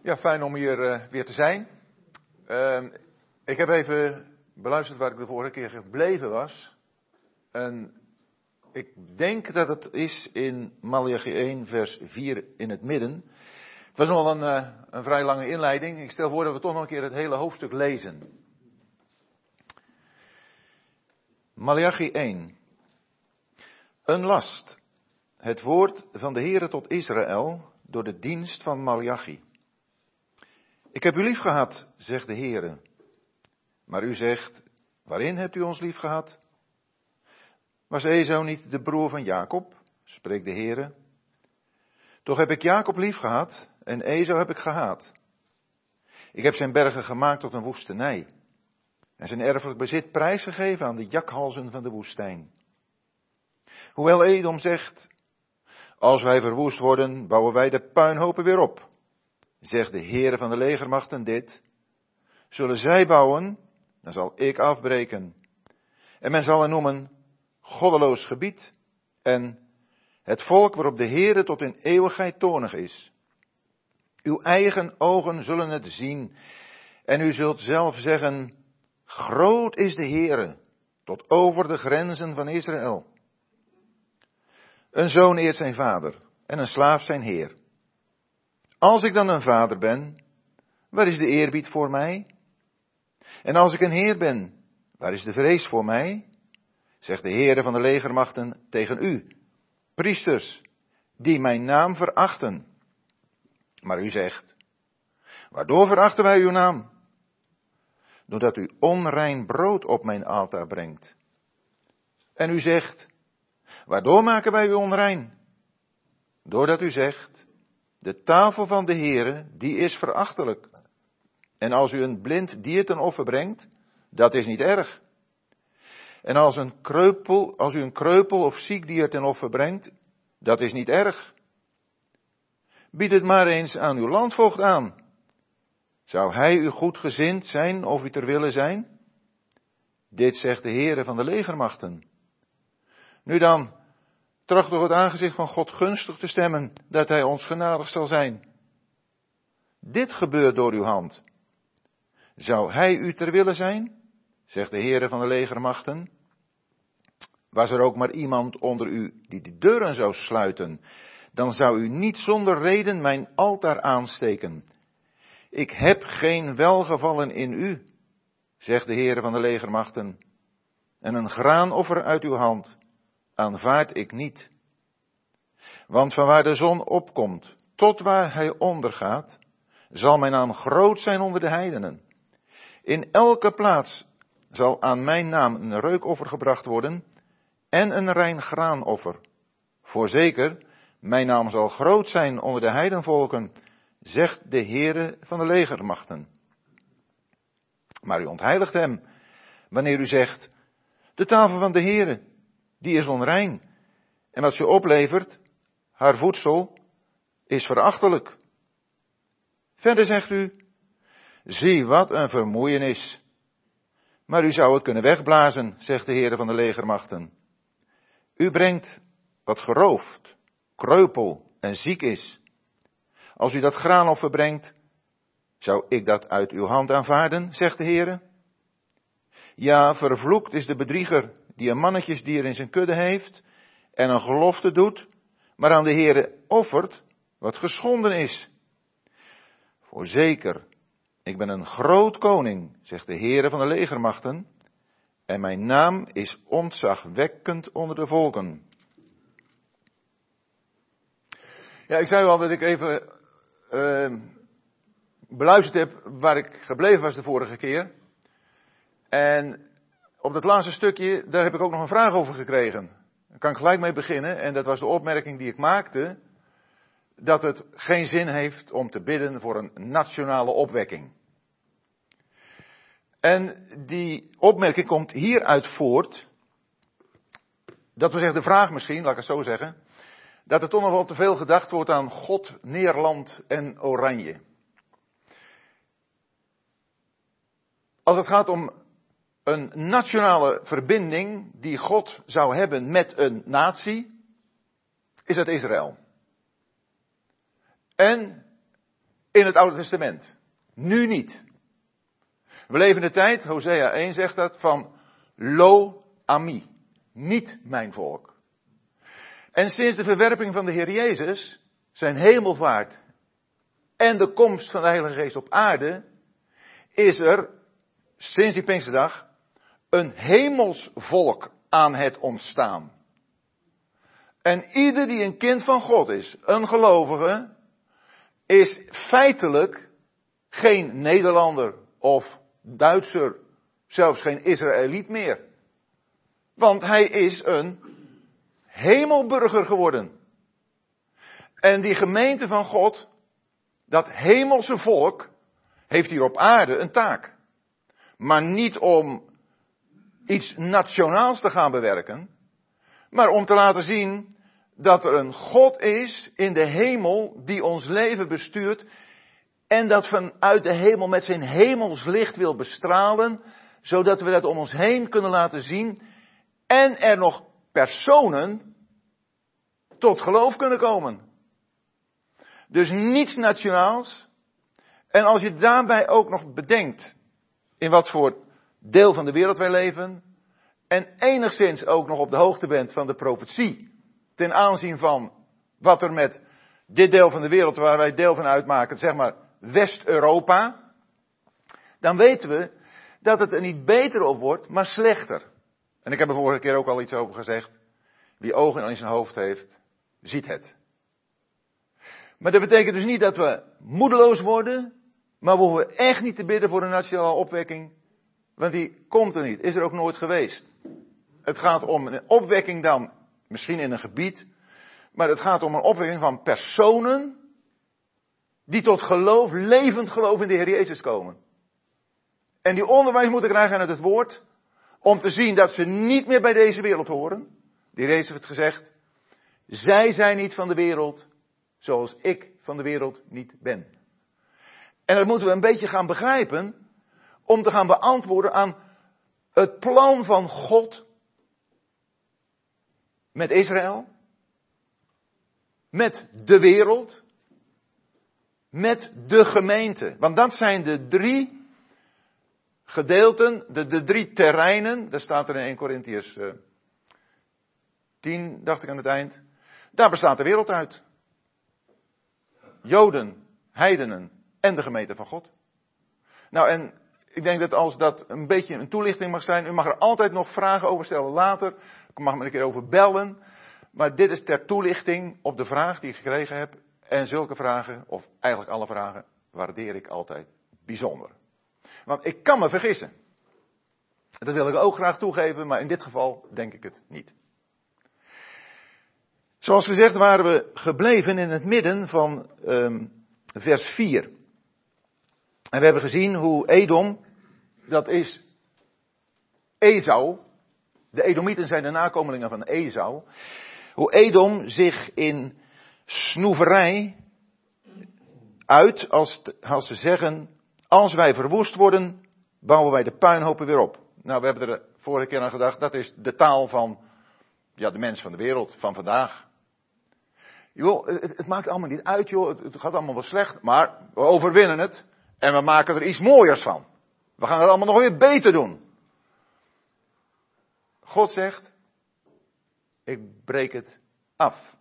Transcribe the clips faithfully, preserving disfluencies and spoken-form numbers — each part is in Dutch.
Ja, fijn om hier uh, weer te zijn. Uh, ik heb even beluisterd waar ik de vorige keer gebleven was. En ik denk dat het is in Maleachi één, vers vier in het midden. Het was nog een, uh, een vrij lange inleiding. Ik stel voor dat we toch nog een keer het hele hoofdstuk lezen. Maleachi één. Een last. Het woord van de Heere tot Israël door de dienst van Maleachi. Ik heb u lief gehad, zegt de Heere. Maar u zegt, waarin hebt u ons lief gehad? Was Esau niet de broer van Jacob, spreekt de Heere? Toch heb ik Jacob lief gehad en Esau heb ik gehaat. Ik heb zijn bergen gemaakt tot een woestenij en zijn erfelijk bezit prijsgegeven aan de jakhalzen van de woestijn. Hoewel Edom zegt, als wij verwoest worden, bouwen wij de puinhopen weer op. Zegt de Heere van de legermachten dit. Zullen zij bouwen, dan zal ik afbreken. En men zal hen noemen goddeloos gebied en het volk waarop de Heere tot in eeuwigheid toornig is. Uw eigen ogen zullen het zien en u zult zelf zeggen, groot is de Heere tot over de grenzen van Israël. Een zoon eert zijn vader en een slaaf zijn heer. Als ik dan een vader ben, waar is de eerbied voor mij? En als ik een heer ben, waar is de vrees voor mij? Zegt de Heere van de legermachten tegen u, priesters, die mijn naam verachten. Maar u zegt, waardoor verachten wij uw naam? Doordat u onrein brood op mijn altaar brengt. En u zegt, waardoor maken wij u onrein? Doordat u zegt, de tafel van de Heere, die is verachtelijk. En als u een blind dier ten offer brengt, dat is niet erg. En als, een kreupel, als u een kreupel of ziek dier ten offer brengt, dat is niet erg. Bied het maar eens aan uw landvoogd aan. Zou hij u goedgezind zijn of u ter wille zijn? Dit zegt de Heere van de legermachten. Nu dan, tracht toch het aangezicht van God gunstig te stemmen, dat hij ons genadig zal zijn. Dit gebeurt door uw hand. Zou hij u ter wille zijn? Zegt de Heere van de legermachten. Was er ook maar iemand onder u die de deuren zou sluiten, dan zou u niet zonder reden mijn altaar aansteken. Ik heb geen welgevallen in u, zegt de Heere van de legermachten. En een graanoffer uit uw hand aanvaard ik niet. Want van waar de zon opkomt tot waar hij ondergaat, zal mijn naam groot zijn onder de heidenen. In elke plaats zal aan mijn naam een reukoffer gebracht worden en een rein graanoffer. Voorzeker, mijn naam zal groot zijn onder de heidenvolken, zegt de Heere van de legermachten. Maar u ontheiligt hem, wanneer u zegt, de tafel van de Heere, die is onrein, en wat ze oplevert, haar voedsel, is verachtelijk. Verder zegt u, zie wat een vermoeienis. Maar u zou het kunnen wegblazen, zegt de Heere van de legermachten. U brengt wat geroofd, kreupel en ziek is. Als u dat graanoffer brengt, zou ik dat uit uw hand aanvaarden, zegt de Heere. Ja, vervloekt is de bedrieger die een mannetjesdier in zijn kudde heeft en een gelofte doet, maar aan de Heere offert wat geschonden is. Voorzeker, ik ben een groot koning, zegt de Heere van de legermachten, en mijn naam is ontzagwekkend onder de volken. Ja, ik zei al dat ik even uh, beluisterd heb waar ik gebleven was de vorige keer. En op dat laatste stukje, daar heb ik ook nog een vraag over gekregen. Daar kan ik gelijk mee beginnen. En dat was de opmerking die ik maakte, dat het geen zin heeft om te bidden voor een nationale opwekking. En die opmerking komt hieruit voort, dat we zeggen, de vraag misschien, laat ik het zo zeggen, dat er toch nog wel te veel gedacht wordt aan God, Nederland en Oranje. Als het gaat om een nationale verbinding die God zou hebben met een natie, is het Israël. En in het Oude Testament. Nu niet. We leven in de tijd, Hosea één zegt dat, van lo ami. Niet mijn volk. En sinds de verwerping van de Heer Jezus, zijn hemelvaart en de komst van de Heilige Geest op aarde, is er, sinds die Pinksterdag, een hemels volk aan het ontstaan. En ieder die een kind van God is, een gelovige, is feitelijk geen Nederlander of Duitser, zelfs geen Israëliet meer. Want hij is een hemelburger geworden. En die gemeente van God, dat hemelse volk, heeft hier op aarde een taak. Maar niet om iets nationaals te gaan bewerken, maar om te laten zien dat er een God is in de hemel die ons leven bestuurt en dat vanuit de hemel met zijn hemelslicht wil bestralen, zodat we dat om ons heen kunnen laten zien en er nog personen tot geloof kunnen komen. Dus niets nationaals. En als je daarbij ook nog bedenkt in wat voor deel van de wereld wij leven en enigszins ook nog op de hoogte bent van de profetie ten aanzien van wat er met dit deel van de wereld waar wij deel van uitmaken, zeg maar West-Europa, dan weten we dat het er niet beter op wordt, maar slechter. En ik heb er vorige keer ook al iets over gezegd. Wie ogen in zijn hoofd heeft, ziet het. Maar dat betekent dus niet dat we moedeloos worden, maar we hoeven echt niet te bidden voor een nationale opwekking, want die komt er niet, is er ook nooit geweest. Het gaat om een opwekking dan, misschien in een gebied, maar het gaat om een opwekking van personen die tot geloof, levend geloof in de Heer Jezus komen. En die onderwijs moeten krijgen uit het woord, om te zien dat ze niet meer bij deze wereld horen. De Heer Jezus heeft gezegd, zij zijn niet van de wereld, zoals ik van de wereld niet ben. En dat moeten we een beetje gaan begrijpen, om te gaan beantwoorden aan het plan van God met Israël, met de wereld, met de gemeente. Want dat zijn de drie gedeelten, de, de drie terreinen, daar staat er in Eerste Korintiërs uh, tien, dacht ik aan het eind. Daar bestaat de wereld uit. Joden, heidenen en de gemeente van God. Nou, en ik denk dat als dat een beetje een toelichting mag zijn, u mag er altijd nog vragen over stellen later. Ik mag me een keer over bellen. Maar dit is ter toelichting op de vraag die ik gekregen heb. En zulke vragen, of eigenlijk alle vragen, waardeer ik altijd bijzonder. Want ik kan me vergissen. Dat wil ik ook graag toegeven, maar in dit geval denk ik het niet. Zoals gezegd waren we gebleven in het midden van um, vers vier. En we hebben gezien hoe Edom, dat is Esau, de Edomieten zijn de nakomelingen van Esau, hoe Edom zich in snoeverij uit als, te, als ze zeggen, als wij verwoest worden, bouwen wij de puinhopen weer op. Nou, we hebben er de vorige keer aan gedacht, dat is de taal van ja, de mens van de wereld, van vandaag. Joh, het, het maakt allemaal niet uit, joh, het, het gaat allemaal wel slecht, maar we overwinnen het en we maken er iets mooiers van. We gaan het allemaal nog weer beter doen. God zegt, ik breek het af.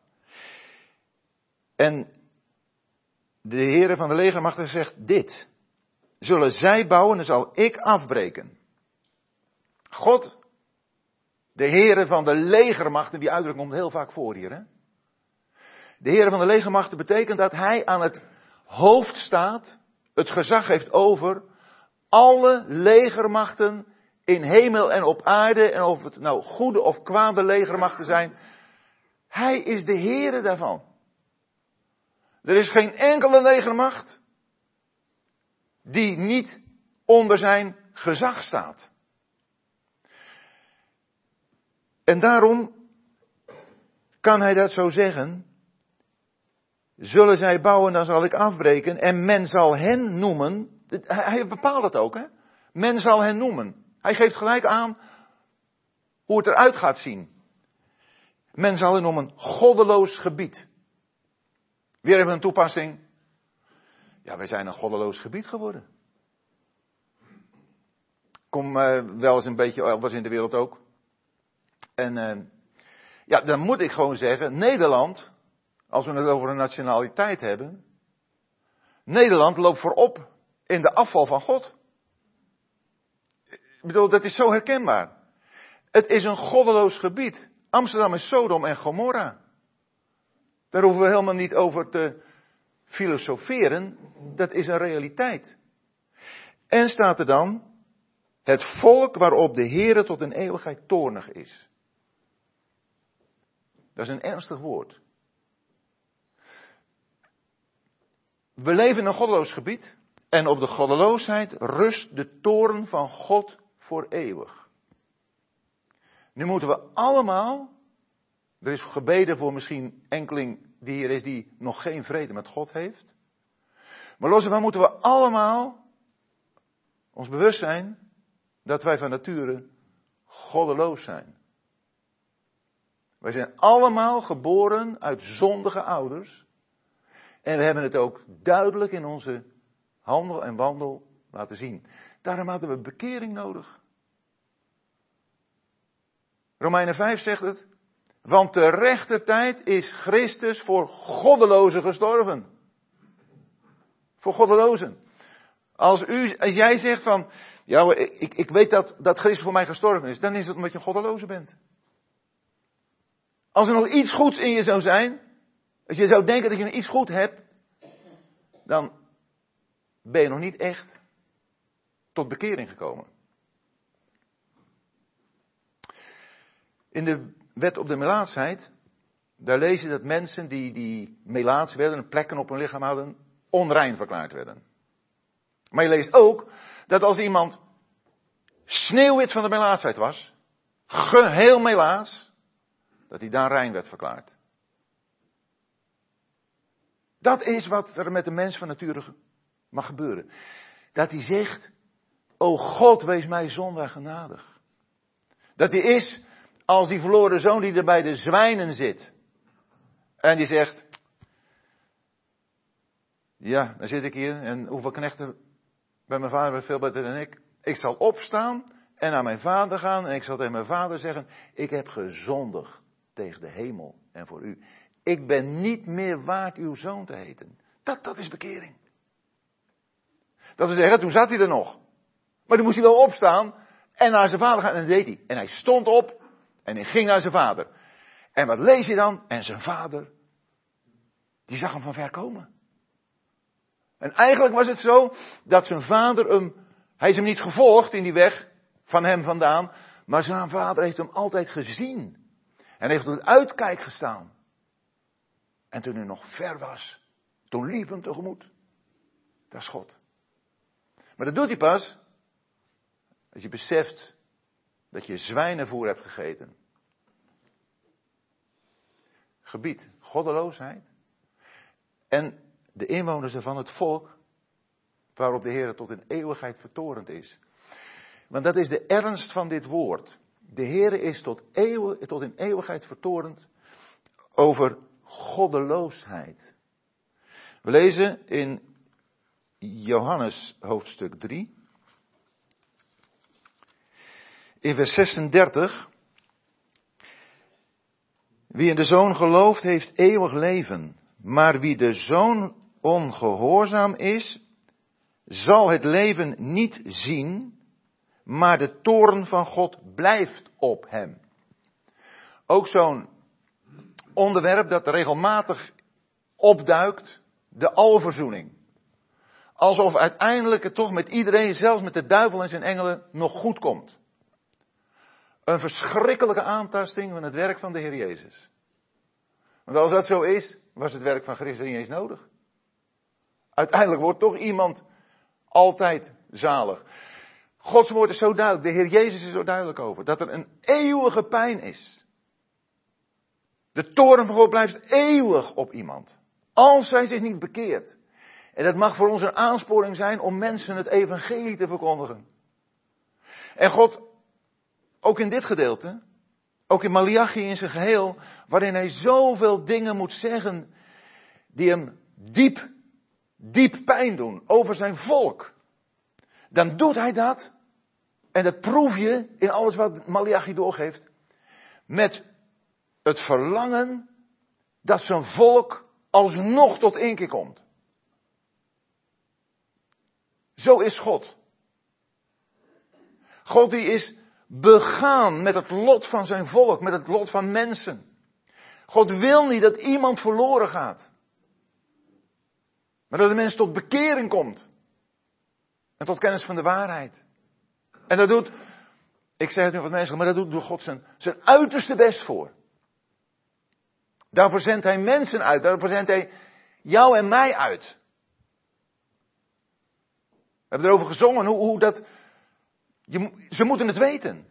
En de Heere van de legermachten zegt dit. Zullen zij bouwen, dan zal ik afbreken. God, de Heere van de legermachten, die uitdrukking komt heel vaak voor hier. Hè? De Heere van de legermachten betekent dat hij aan het hoofd staat, het gezag heeft over alle legermachten in hemel en op aarde. En of het nou goede of kwade legermachten zijn. Hij is de Heere daarvan. Er is geen enkele legermacht die niet onder zijn gezag staat. En daarom kan hij dat zo zeggen. Zullen zij bouwen, dan zal ik afbreken. En men zal hen noemen. Hij bepaalt het ook, hè. Men zal hen noemen. Hij geeft gelijk aan hoe het eruit gaat zien. Men zal hen noemen goddeloos gebied. Weer even een toepassing. Ja, wij zijn een goddeloos gebied geworden. Kom uh, wel eens een beetje elders in de wereld ook. En uh, ja, dan moet ik gewoon zeggen, Nederland, als we het over een nationaliteit hebben, Nederland loopt voorop in de afval van God. Ik bedoel, dat is zo herkenbaar. Het is een goddeloos gebied. Amsterdam is Sodom en Gomorra. Daar hoeven we helemaal niet over te filosoferen. Dat is een realiteit. En staat er dan, het volk waarop de Heere tot een eeuwigheid toornig is. Dat is een ernstig woord. We leven in een goddeloos gebied. En op de goddeloosheid rust de toorn van God voor eeuwig. Nu moeten we allemaal, er is gebeden voor misschien enkeling die hier is die nog geen vrede met God heeft. Maar los daarvan moeten we allemaal ons bewust zijn dat wij van nature goddeloos zijn. Wij zijn allemaal geboren uit zondige ouders. En we hebben het ook duidelijk in onze handel en wandel laten zien. Daarom hadden we bekering nodig. Romeinen vijf zegt het. Want te rechter tijd is Christus voor goddelozen gestorven. Voor goddelozen. Als, u, als jij zegt van, ja, ik, ik weet dat, dat Christus voor mij gestorven is, dan is het omdat je een goddeloze bent. Als er nog iets goeds in je zou zijn, als je zou denken dat je nog iets goed hebt, dan ben je nog niet echt tot bekering gekomen. In de wet op de melaatsheid, daar lees je dat mensen die, die melaats werden, plekken op hun lichaam hadden, onrein verklaard werden. Maar je leest ook dat als iemand sneeuwwit van de melaatsheid was, geheel melaats, dat hij dan rein werd verklaard. Dat is wat er met de mens van nature mag gebeuren. Dat hij zegt, o God, wees mij zondaar genadig. Dat hij is als die verloren zoon die er bij de zwijnen zit. En die zegt, ja, dan zit ik hier en hoeveel knechten bij mijn vader zijn veel beter dan ik. Ik zal opstaan en naar mijn vader gaan en ik zal tegen mijn vader zeggen, ik heb gezondigd tegen de hemel en voor u. Ik ben niet meer waard uw zoon te heten. Dat, dat is bekering. Dat wil zeggen, toen zat hij er nog. Maar toen moest hij wel opstaan en naar zijn vader gaan. En dat deed hij. En hij stond op en hij ging naar zijn vader. En wat lees je dan? En zijn vader, die zag hem van ver komen. En eigenlijk was het zo dat zijn vader hem, hij is hem niet gevolgd in die weg van hem vandaan. Maar zijn vader heeft hem altijd gezien. En heeft op het uitkijk gestaan. En toen hij nog ver was, toen liep hem tegemoet. Dat is God. Maar dat doet hij pas als je beseft dat je zwijnenvoer hebt gegeten. Gebied, goddeloosheid. En de inwoners ervan, het volk, waarop de Heer tot in eeuwigheid vertorend is. Want dat is de ernst van dit woord. De Heer is tot, eeuw, tot in eeuwigheid vertorend over goddeloosheid. We lezen in Johannes hoofdstuk drie. In vers zesendertig. Wie in de Zoon gelooft heeft eeuwig leven. Maar wie de Zoon ongehoorzaam is, zal het leven niet zien, maar de toorn van God blijft op hem. Ook zo'n onderwerp dat regelmatig opduikt, de alverzoening. Alsof uiteindelijk het toch met iedereen, zelfs met de duivel en zijn engelen, nog goed komt. Een verschrikkelijke aantasting van het werk van de Heer Jezus. Want als dat zo is, was het werk van Christus niet eens nodig. Uiteindelijk wordt toch iemand altijd zalig. Gods woord is zo duidelijk, de Heer Jezus is er zo duidelijk over, dat er een eeuwige pijn is. De toorn van God blijft eeuwig op iemand. Als zij zich niet bekeert. En dat mag voor ons een aansporing zijn om mensen het evangelie te verkondigen. En God, ook in dit gedeelte, ook in Maleachi in zijn geheel, waarin hij zoveel dingen moet zeggen die hem diep diep pijn doen over zijn volk, dan doet hij dat, en dat proef je in alles wat Maleachi doorgeeft, met het verlangen dat zijn volk alsnog tot inkeer komt. Zo is God. God die is begaan met het lot van zijn volk, met het lot van mensen. God wil niet dat iemand verloren gaat. Maar dat de mens tot bekering komt. En tot kennis van de waarheid. En dat doet, ik zeg het nu wat mensen, maar dat doet door God zijn, zijn uiterste best voor. Daarvoor zendt hij mensen uit, daarvoor zendt hij jou en mij uit. We hebben erover gezongen hoe, hoe dat, je, ze moeten het weten.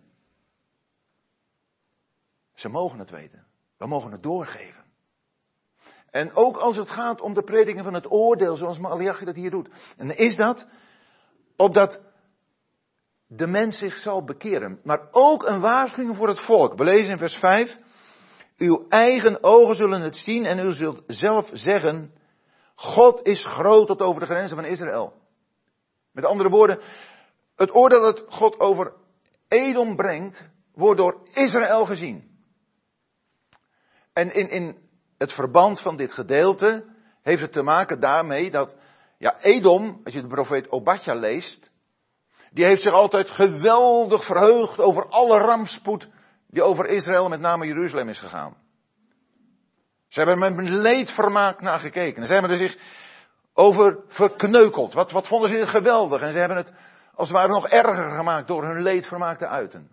Ze mogen het weten. We mogen het doorgeven. En ook als het gaat om de prediking van het oordeel, zoals Maleachi dat hier doet. En dan is dat, opdat de mens zich zal bekeren. Maar ook een waarschuwing voor het volk. We lezen in vers vijf. Uw eigen ogen zullen het zien en u zult zelf zeggen, God is groot tot over de grenzen van Israël. Met andere woorden, het oordeel dat God over Edom brengt, wordt door Israël gezien. En in, in het verband van dit gedeelte heeft het te maken daarmee dat, ja, Edom, als je de profeet Obadja leest, die heeft zich altijd geweldig verheugd over alle rampspoed die over Israël, met name Jeruzalem, is gegaan. Ze hebben er met leedvermaak naar gekeken. En ze hebben er zich over verkneukeld. Wat, wat vonden ze dit geweldig. En ze hebben het als het ware nog erger gemaakt door hun leedvermaak te uiten.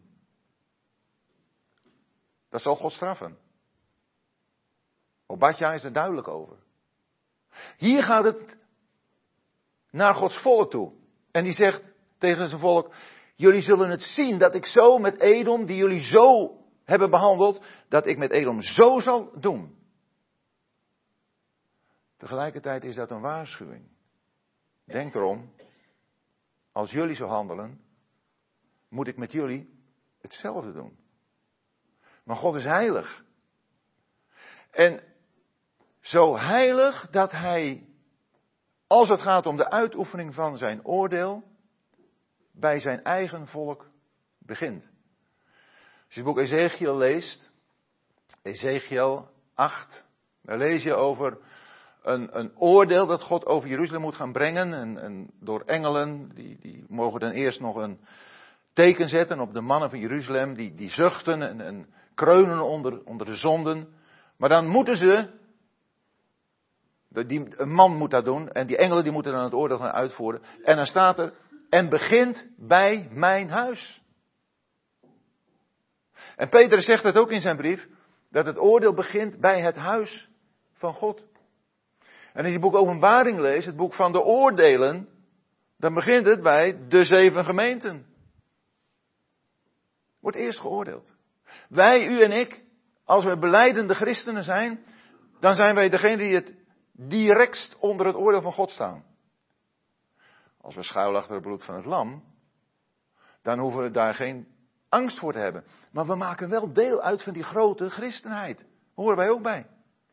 Dat zal God straffen. Obadja is er duidelijk over. Hier gaat het naar Gods volk toe. En die zegt tegen zijn volk, jullie zullen het zien dat ik zo met Edom, die jullie zo hebben behandeld, dat ik met Edom zo zal doen. Tegelijkertijd is dat een waarschuwing. Denk erom, als jullie zo handelen, moet ik met jullie hetzelfde doen. Maar God is heilig. En zo heilig dat hij, als het gaat om de uitoefening van zijn oordeel, bij zijn eigen volk begint. Als je het boek Ezechiel leest, Ezechiel acht, daar lees je over een, een oordeel dat God over Jeruzalem moet gaan brengen. En, en door engelen, die, die mogen dan eerst nog een teken zetten op de mannen van Jeruzalem, die, die zuchten en, en kreunen onder, onder de zonden. Maar dan moeten ze, die, een man moet dat doen, en die engelen die moeten dan het oordeel gaan uitvoeren. En dan staat er, en begint bij mijn huis. En Petrus zegt het ook in zijn brief, dat het oordeel begint bij het huis van God. En als je het boek Openbaring leest, het boek van de oordelen, dan begint het bij de zeven gemeenten. Wordt eerst geoordeeld. Wij, u en ik, als we belijdende christenen zijn, dan zijn wij degene die het directst onder het oordeel van God staan. Als we schuilen achter het bloed van het lam, dan hoeven we daar geen angst voor te hebben. Maar we maken wel deel uit van die grote christenheid. Daar horen wij ook bij.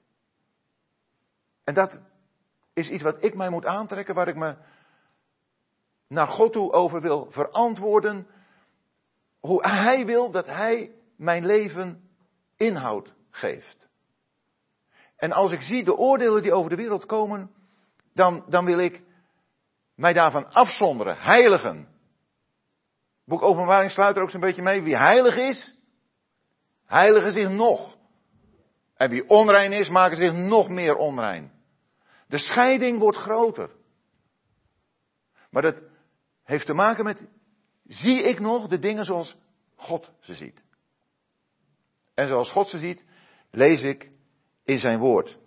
En dat is iets wat ik mij moet aantrekken, waar ik me naar God toe over wil verantwoorden. Hoe Hij wil dat Hij mijn leven inhoud geeft. En als ik zie de oordelen die over de wereld komen, dan, dan wil ik mij daarvan afzonderen, heiligen. Het boek Openbaring sluit er ook zo'n beetje mee. Wie heilig is, heiligen zich nog. En wie onrein is, maken zich nog meer onrein. De scheiding wordt groter. Maar dat heeft te maken met, zie ik nog de dingen zoals God ze ziet. En zoals God ze ziet, lees ik in zijn woord.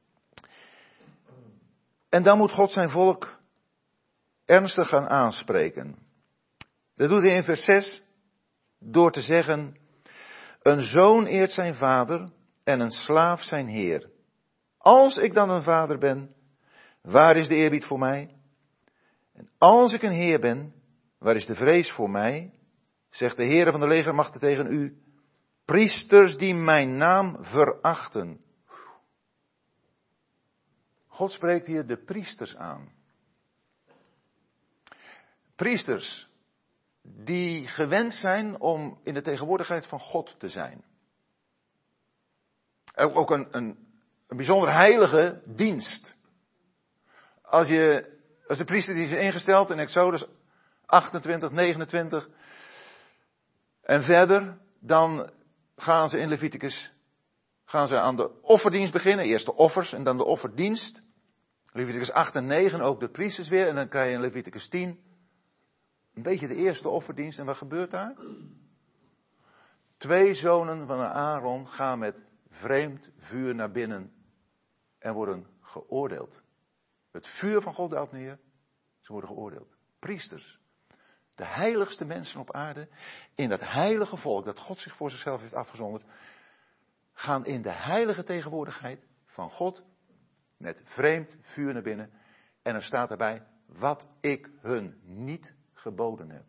En dan moet God zijn volk ernstig gaan aanspreken. Dat doet hij in vers zes door te zeggen, een zoon eert zijn vader en een slaaf zijn heer. Als ik dan een vader ben, waar is de eerbied voor mij? En als ik een heer ben, waar is de vrees voor mij? Zegt de Heere van de legermachten tegen u, priesters die mijn naam verachten. God spreekt hier de priesters aan. Priesters die gewend zijn om in de tegenwoordigheid van God te zijn. Ook een, een, een bijzonder heilige dienst. Als je, als de priester die is ingesteld in Exodus achtentwintig, negenentwintig en verder, dan gaan ze in Leviticus, gaan ze aan de offerdienst beginnen. Eerst de offers en dan de offerdienst. Leviticus acht en negen, ook de priesters weer. En dan krijg je in Leviticus tien een beetje de eerste offerdienst. En wat gebeurt daar? Twee zonen van Aaron gaan met vreemd vuur naar binnen en worden geoordeeld. Het vuur van God daalt neer, ze worden geoordeeld. Priesters, de heiligste mensen op aarde, in dat heilige volk dat God zich voor zichzelf heeft afgezonderd, gaan in de heilige tegenwoordigheid van God met vreemd vuur naar binnen. En er staat erbij, wat ik hun niet geboden heb.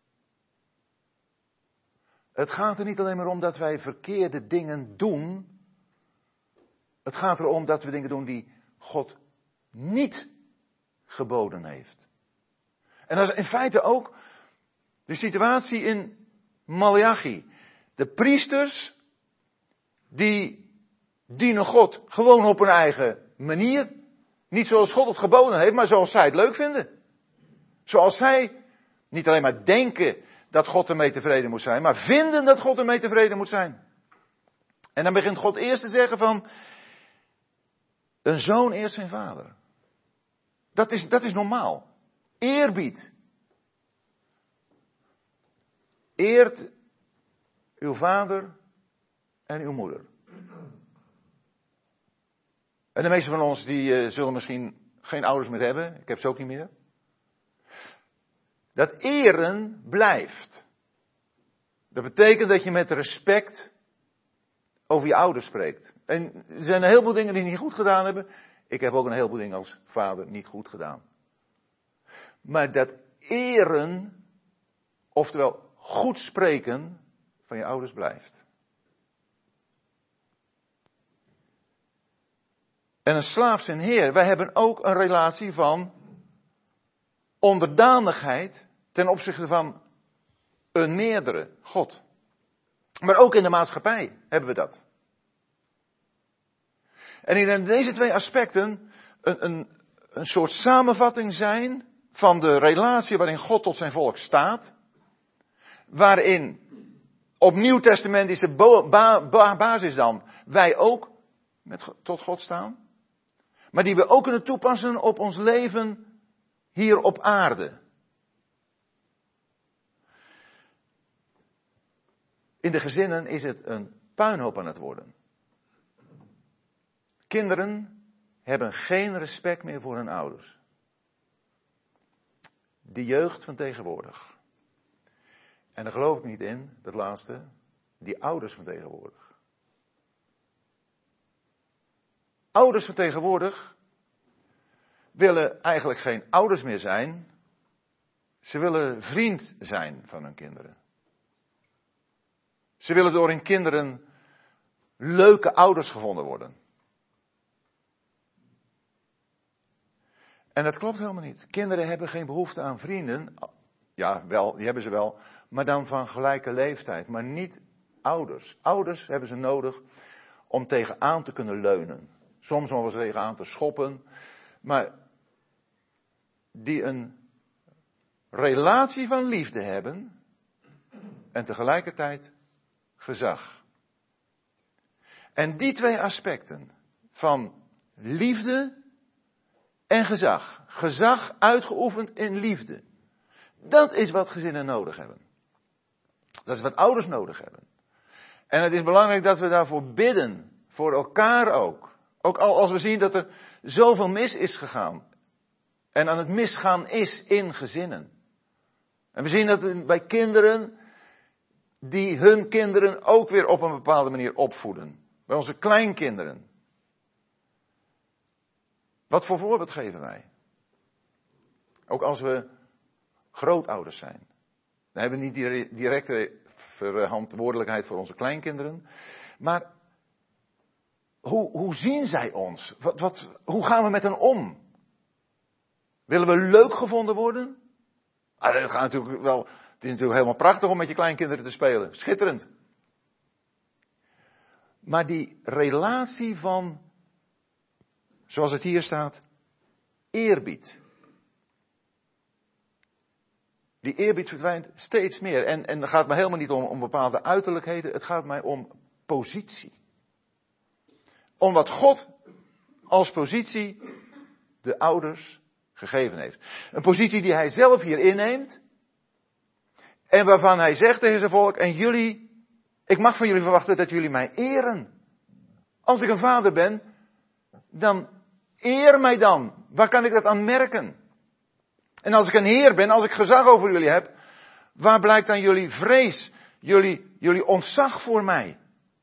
Het gaat er niet alleen maar om dat wij verkeerde dingen doen. Het gaat erom dat we dingen doen die God niet geboden heeft. En dat is in feite ook de situatie in Maleachi. De priesters, die dienen God gewoon op hun eigen manier. Niet zoals God het geboden heeft, maar zoals zij het leuk vinden. Zoals zij niet alleen maar denken dat God ermee tevreden moet zijn, maar vinden dat God ermee tevreden moet zijn. En dan begint God eerst te zeggen van, een zoon eert zijn vader. Dat is, dat is normaal. Eerbied. Eert uw vader en uw moeder. En de meesten van ons die uh, zullen misschien geen ouders meer hebben. Ik heb ze ook niet meer. Dat eren blijft. Dat betekent dat je met respect over je ouders spreekt. En er zijn een heleboel dingen die niet goed gedaan hebben. Ik heb ook een heleboel dingen als vader niet goed gedaan. Maar dat eren, oftewel goed spreken van je ouders blijft. En een slaaf zijn heer, wij hebben ook een relatie van onderdanigheid ten opzichte van een meerdere God. Maar ook in de maatschappij hebben we dat. En ik denk dat deze twee aspecten een, een, een soort samenvatting zijn van de relatie waarin God tot zijn volk staat. Waarin op Nieuw Testament is de bo- ba- ba- basis dan wij ook met, tot God staan. Maar die we ook kunnen toepassen op ons leven hier op aarde. In de gezinnen is het een puinhoop aan het worden. Kinderen hebben geen respect meer voor hun ouders. De jeugd van tegenwoordig. En daar geloof ik niet in, dat laatste, die ouders van tegenwoordig. Ouders van tegenwoordig willen eigenlijk geen ouders meer zijn. Ze willen vriend zijn van hun kinderen. Ze willen door hun kinderen leuke ouders gevonden worden. En dat klopt helemaal niet. Kinderen hebben geen behoefte aan vrienden. Ja, wel, die hebben ze wel. Maar dan van gelijke leeftijd. Maar niet ouders. Ouders hebben ze nodig om tegenaan te kunnen leunen. Soms nog wel eens tegenaan te schoppen. Maar die een relatie van liefde hebben. En tegelijkertijd gezag. En die twee aspecten van liefde en gezag. Gezag uitgeoefend in liefde. Dat is wat gezinnen nodig hebben. Dat is wat ouders nodig hebben. En het is belangrijk dat we daarvoor bidden. Voor elkaar ook. Ook al als we zien dat er zoveel mis is gegaan. En aan het misgaan is in gezinnen. En we zien dat bij kinderen die hun kinderen ook weer op een bepaalde manier opvoeden. Bij onze kleinkinderen. Wat voor voorbeeld geven wij? Ook als we grootouders zijn. Dan hebben we niet die directe verantwoordelijkheid voor onze kleinkinderen. Maar hoe, hoe zien zij ons? Wat, wat, hoe gaan we met hen om? Willen we leuk gevonden worden? Ah, dat gaat natuurlijk wel, het is natuurlijk helemaal prachtig om met je kleinkinderen te spelen. Schitterend. Maar die relatie van, zoals het hier staat, eerbied. Die eerbied verdwijnt steeds meer. En, en het gaat mij helemaal niet om, om bepaalde uiterlijkheden. Het gaat mij om positie. Om wat God als positie de ouders gegeven heeft. Een positie die hij zelf hier inneemt. En waarvan hij zegt tegen zijn volk, en jullie, ik mag van jullie verwachten dat jullie mij eren. Als ik een vader ben, dan eer mij dan. Waar kan ik dat aan merken? En als ik een heer ben, als ik gezag over jullie heb, waar blijkt dan jullie vrees, jullie, jullie ontzag voor mij?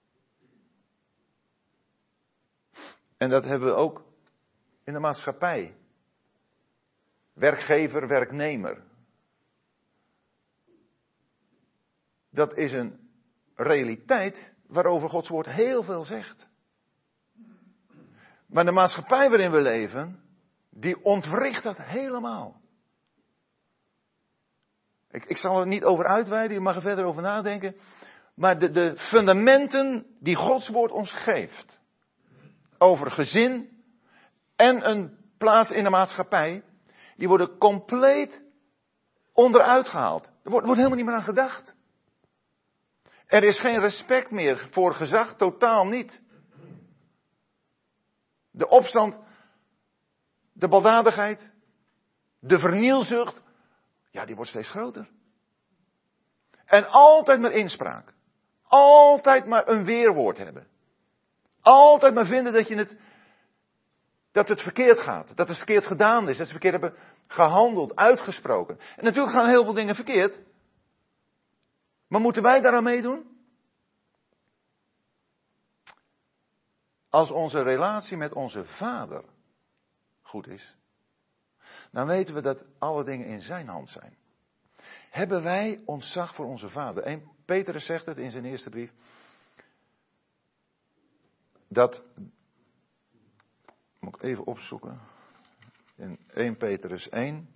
En dat hebben we ook in de maatschappij. Werkgever, werknemer. Dat is een realiteit waarover Gods woord heel veel zegt. Maar de maatschappij waarin we leven, die ontwricht dat helemaal. Ik, ik zal er niet over uitweiden, je mag er verder over nadenken. Maar de, de fundamenten die Gods woord ons geeft. Over gezin en een plaats in de maatschappij. Die worden compleet onderuit gehaald. Er wordt, wordt helemaal niet meer aan gedacht. Er is geen respect meer voor gezag, totaal niet. De opstand, de baldadigheid, de vernielzucht, ja, die wordt steeds groter. En altijd maar inspraak. Altijd maar een weerwoord hebben. Altijd maar vinden dat je het, dat het verkeerd gaat. Dat het verkeerd gedaan is. Dat ze verkeerd hebben gehandeld, uitgesproken. En natuurlijk gaan heel veel dingen verkeerd. Maar moeten wij daar aan meedoen? Als onze relatie met onze Vader goed is, dan weten we dat alle dingen in zijn hand zijn. Hebben wij ontzag voor onze Vader? En Petrus zegt het in zijn eerste brief. Dat, moet ik even opzoeken. In eerste Petrus één.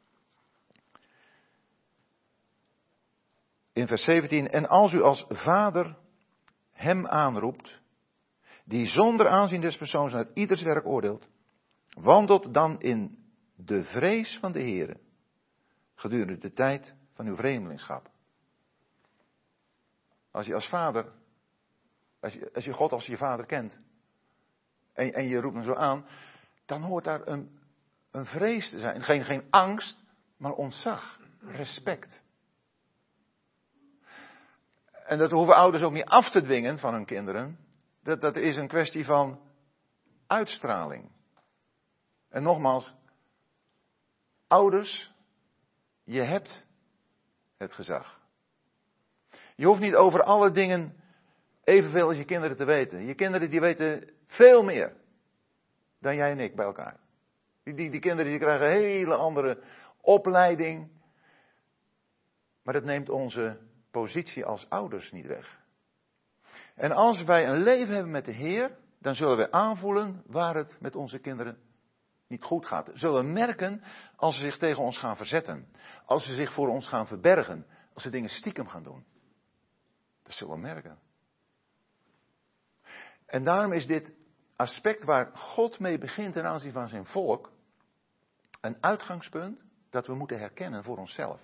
In vers zeventien. En als u als Vader hem aanroept, die zonder aanzien des persoons naar ieders werk oordeelt, wandelt dan in de vrees van de Heere gedurende de tijd van uw vreemdelingschap. Als je als vader, als je, als je God als je vader kent, en, en je roept hem zo aan, dan hoort daar een, een vrees te zijn. Geen, geen angst, maar ontzag, respect. En dat hoeven ouders ook niet af te dwingen van hun kinderen. Dat, dat is een kwestie van uitstraling. En nogmaals, ouders, je hebt het gezag. Je hoeft niet over alle dingen evenveel als je kinderen te weten. Je kinderen die weten veel meer dan jij en ik bij elkaar. Die, die, die kinderen die krijgen een hele andere opleiding. Maar dat neemt onze positie als ouders niet weg. En als wij een leven hebben met de Heer, dan zullen we aanvoelen waar het met onze kinderen niet goed gaat. Zullen we merken als ze zich tegen ons gaan verzetten. Als ze zich voor ons gaan verbergen. Als ze dingen stiekem gaan doen. Dat zullen we merken. En daarom is dit aspect waar God mee begint ten aanzien van zijn volk een uitgangspunt dat we moeten herkennen voor onszelf.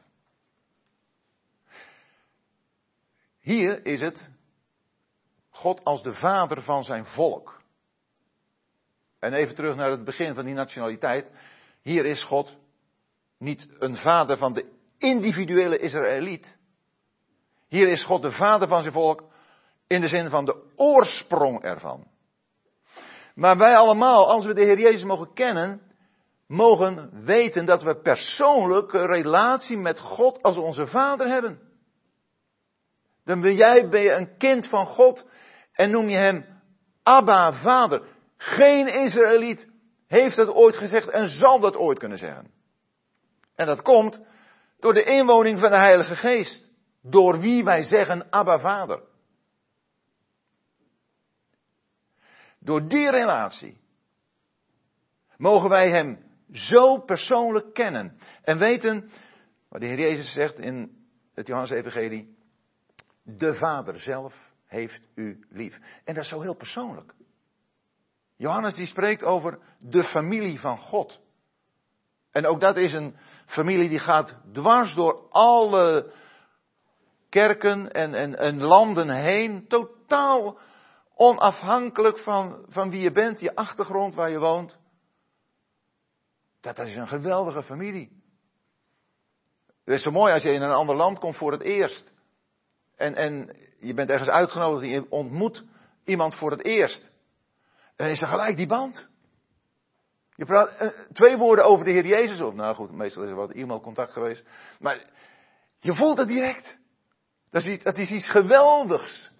Hier is het God als de vader van zijn volk. En even terug naar het begin van die nationaliteit. Hier is God niet een vader van de individuele Israëliet. Hier is God de vader van zijn volk in de zin van de oorsprong ervan. Maar wij allemaal, als we de Heer Jezus mogen kennen, mogen weten dat we persoonlijk een relatie met God als onze vader hebben. Dan ben jij ben je een kind van God en noem je hem Abba, vader. Geen Israëliet heeft dat ooit gezegd en zal dat ooit kunnen zeggen. En dat komt door de inwoning van de Heilige Geest. Door wie wij zeggen Abba, vader. Door die relatie mogen wij hem zo persoonlijk kennen. En weten, wat de Heer Jezus zegt in het Johannes-evangelie, de Vader zelf heeft u lief. En dat is zo heel persoonlijk. Johannes die spreekt over de familie van God. En ook dat is een familie die gaat dwars door alle kerken en, en, en landen heen. Totaal onafhankelijk van, van wie je bent, je achtergrond, waar je woont. Dat, dat is een geweldige familie. Het is zo mooi als je in een ander land komt voor het eerst. En, en je bent ergens uitgenodigd en je ontmoet iemand voor het eerst. En dan is er gelijk die band. Je praat uh, twee woorden over de Heer Jezus op. Nou goed, meestal is er wat e-mailcontact geweest. Maar je voelt het direct. Dat is, iets, dat is iets geweldigs.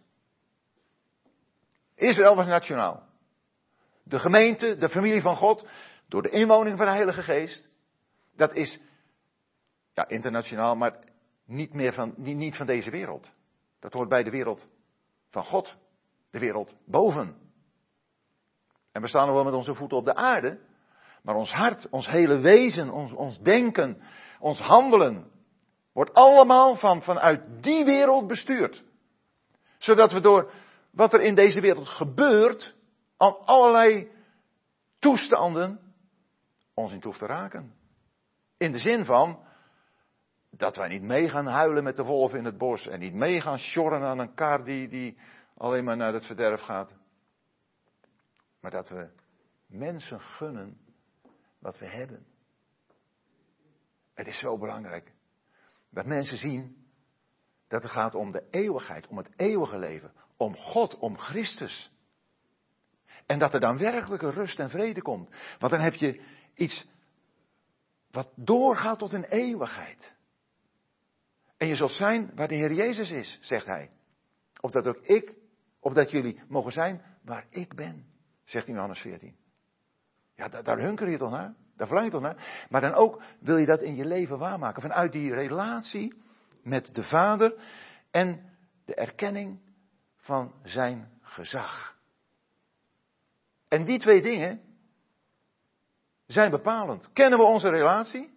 Israël was nationaal. De gemeente, de familie van God, door de inwoning van de Heilige Geest. Dat is ja, internationaal, maar niet meer van, niet, niet van deze wereld. Dat hoort bij de wereld van God. De wereld boven. En we staan nog wel met onze voeten op de aarde. Maar ons hart, ons hele wezen, ons, ons denken, ons handelen, wordt allemaal van, vanuit die wereld bestuurd. Zodat we door wat er in deze wereld gebeurt, aan allerlei toestanden, ons niet hoeft te raken. In de zin van, dat wij niet mee gaan huilen met de wolf in het bos. En niet mee gaan sjorren aan een kar die, die alleen maar naar het verderf gaat. Maar dat we mensen gunnen wat we hebben. Het is zo belangrijk. Dat mensen zien dat het gaat om de eeuwigheid, om het eeuwige leven. Om God, om Christus. En dat er dan werkelijke rust en vrede komt. Want dan heb je iets wat doorgaat tot een eeuwigheid. En je zult zijn waar de Heer Jezus is, zegt hij. Opdat ook ik, opdat jullie mogen zijn waar ik ben, zegt in Johannes veertien. Ja, daar, daar hunker je toch naar? Daar verlang je toch naar? Maar dan ook wil je dat in je leven waarmaken. Vanuit die relatie met de Vader en de erkenning van zijn gezag. En die twee dingen zijn bepalend. Kennen we onze relatie?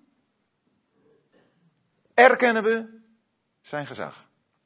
Erkennen we zijn gezag?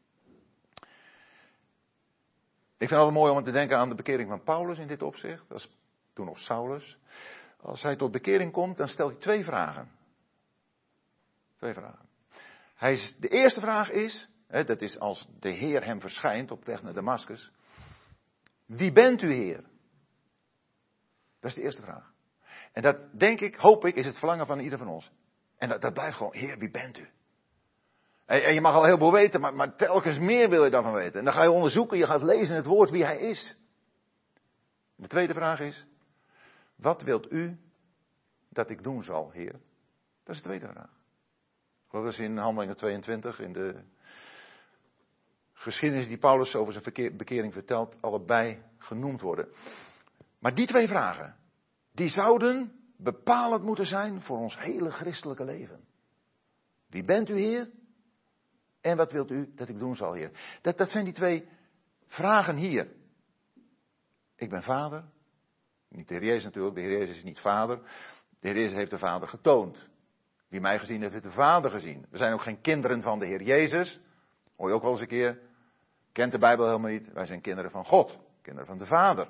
Ik vind het altijd mooi om te denken aan de bekering van Paulus in dit opzicht. Dat is toen nog Saulus. Als hij tot bekering komt, dan stelt hij twee vragen. Twee vragen. Hij is, de eerste vraag is, hè, dat is als de Heer hem verschijnt op weg naar Damascus. Wie bent u, Heer? Dat is de eerste vraag. En dat, denk ik, hoop ik, is het verlangen van ieder van ons. En dat, dat blijft gewoon, Heer, wie bent u? En, en je mag al heel veel weten, maar, maar telkens meer wil je daarvan weten. En dan ga je onderzoeken, je gaat lezen in het woord wie hij is. De tweede vraag is, wat wilt u dat ik doen zal, Heer? Dat is de tweede vraag. Ik geloof dat is in Handelingen tweeëntwintig, in de geschiedenis die Paulus over zijn bekering vertelt, allebei genoemd worden. Maar die twee vragen, die zouden bepalend moeten zijn voor ons hele christelijke leven. Wie bent u, Heer? En wat wilt u dat ik doen zal, Heer? Dat, dat zijn die twee vragen hier. Ik ben vader. Niet de Heer Jezus natuurlijk, de Heer Jezus is niet vader. De Heer Jezus heeft de Vader getoond. Wie mij gezien heeft, heeft de Vader gezien. We zijn ook geen kinderen van de Heer Jezus. Hoor je ook wel eens een keer. Kent de Bijbel helemaal niet. Wij zijn kinderen van God. Kinderen van de Vader.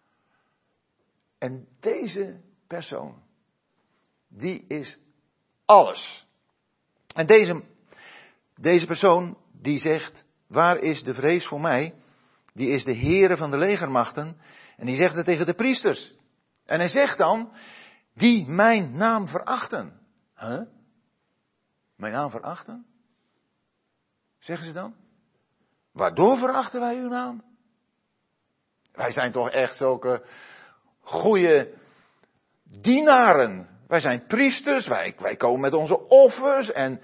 En deze persoon, die is alles. En deze, deze persoon, die zegt, waar is de vrees voor mij? Die is de Heere van de legermachten. En die zegt het tegen de priesters. En hij zegt dan, die mijn naam verachten. Huh? Mijn naam verachten? Zeggen ze dan? Waardoor verachten wij uw naam? Wij zijn toch echt zulke goede dienaren. Wij zijn priesters, wij, wij komen met onze offers en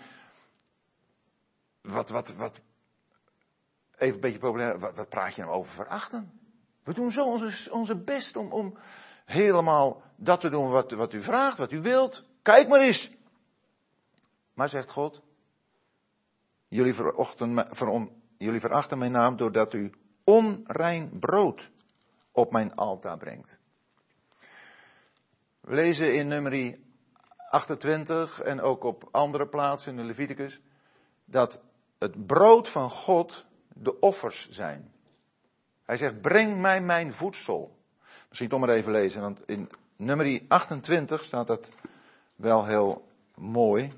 wat, wat, wat, even een beetje probleem, wat, wat praat je nou over verachten? We doen zo onze, onze best om, om helemaal dat te doen wat, wat u vraagt, wat u wilt. Kijk maar eens. Maar zegt God, jullie, verachten, veron, jullie verachten mijn naam doordat u onrein brood op mijn altaar brengt. We lezen in nummer achtentwintig en ook op andere plaatsen in de Leviticus dat het brood van God de offers zijn. Hij zegt, breng mij mijn voedsel. Misschien toch maar even lezen, want in nummer achtentwintig staat dat wel heel mooi.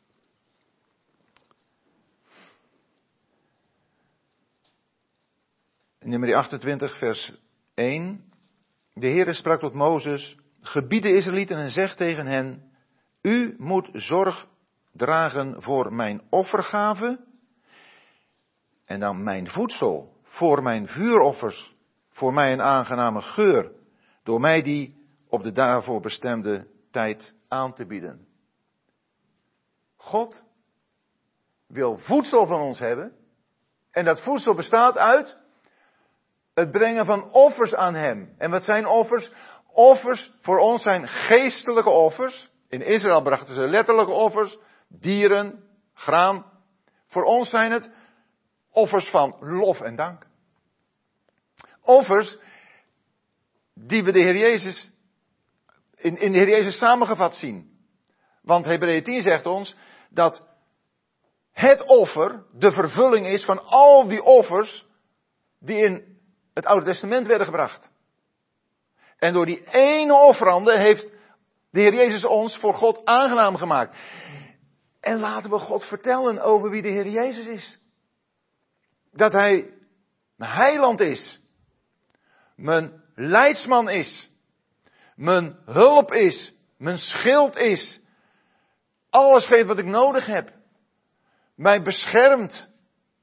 In nummer achtentwintig vers één. De Heere sprak tot Mozes, gebied de Israëlieten en zeg tegen hen, u moet zorg dragen voor mijn offergave en dan mijn voedsel, voor mijn vuuroffers, voor mij een aangename geur, door mij die op de daarvoor bestemde tijd aan te bieden. God wil voedsel van ons hebben en dat voedsel bestaat uit het brengen van offers aan hem. En wat zijn offers? Offers voor ons zijn geestelijke offers. In Israël brachten ze letterlijke offers, dieren, graan. Voor ons zijn het offers van lof en dank. Offers die we de Heer Jezus, in, in de Heer Jezus samengevat zien. Want Hebreeën tien zegt ons dat het offer de vervulling is van al die offers die in het Oude Testament werden gebracht. En door die ene offerande heeft de Heer Jezus ons voor God aangenaam gemaakt. En laten we God vertellen over wie de Heer Jezus is. Dat Hij mijn heiland is. Mijn leidsman is. Mijn hulp is. Mijn schild is. Alles geeft wat ik nodig heb. Mij beschermt.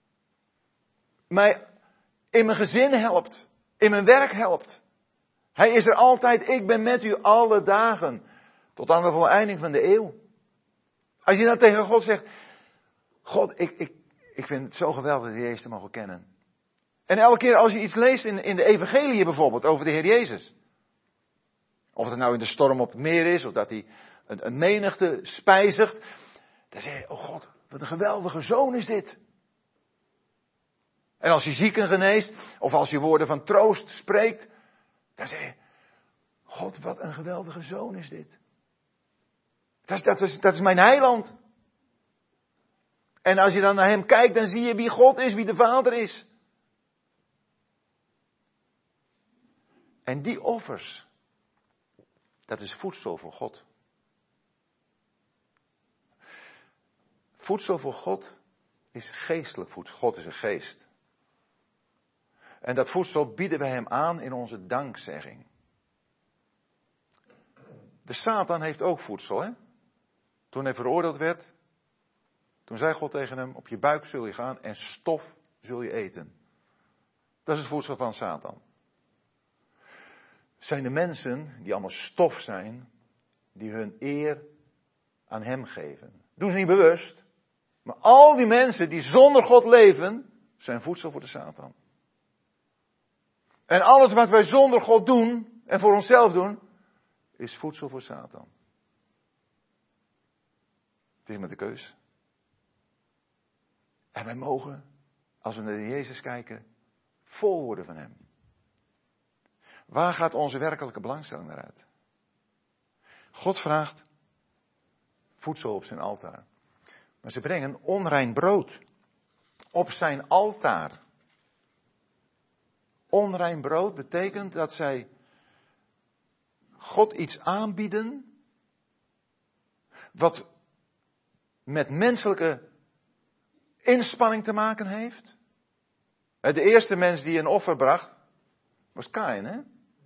Mij in mijn gezin helpt. In mijn werk helpt. Hij is er altijd. Ik ben met u alle dagen. Tot aan de voleinding van de eeuw. Als je dat tegen God zegt. God, ik, ik, ik vind het zo geweldig de Jezus te mogen kennen. En elke keer als je iets leest in, in de evangelie bijvoorbeeld over de Heer Jezus. Of het nou in de storm op het meer is. Of dat hij een, een menigte spijzigt. Dan zeg je, oh God, wat een geweldige zoon is dit. En als je zieken geneest. Of als je woorden van troost spreekt. Dan zeg je, God, wat een geweldige zoon is dit. Dat is, dat is, dat is mijn heiland. En als je dan naar hem kijkt, dan zie je wie God is, wie de Vader is. En die offers, dat is voedsel voor God. Voedsel voor God is geestelijk voedsel. God is een geest. En dat voedsel bieden we hem aan in onze dankzegging. De Satan heeft ook voedsel, hè? Toen hij veroordeeld werd, toen zei God tegen hem, op je buik zul je gaan en stof zul je eten. Dat is het voedsel van Satan. Het zijn de mensen die allemaal stof zijn, die hun eer aan hem geven. Doen ze niet bewust, maar al die mensen die zonder God leven, zijn voedsel voor de Satan. En alles wat wij zonder God doen en voor onszelf doen, is voedsel voor Satan. Het is met de keus. En wij mogen, als we naar Jezus kijken, vol worden van hem. Waar gaat onze werkelijke belangstelling naar uit? God vraagt voedsel op zijn altaar. Maar ze brengen onrein brood op zijn altaar. Onrein brood betekent dat zij God iets aanbieden wat met menselijke inspanning te maken heeft. De eerste mens die een offer bracht was Kaïn, hè?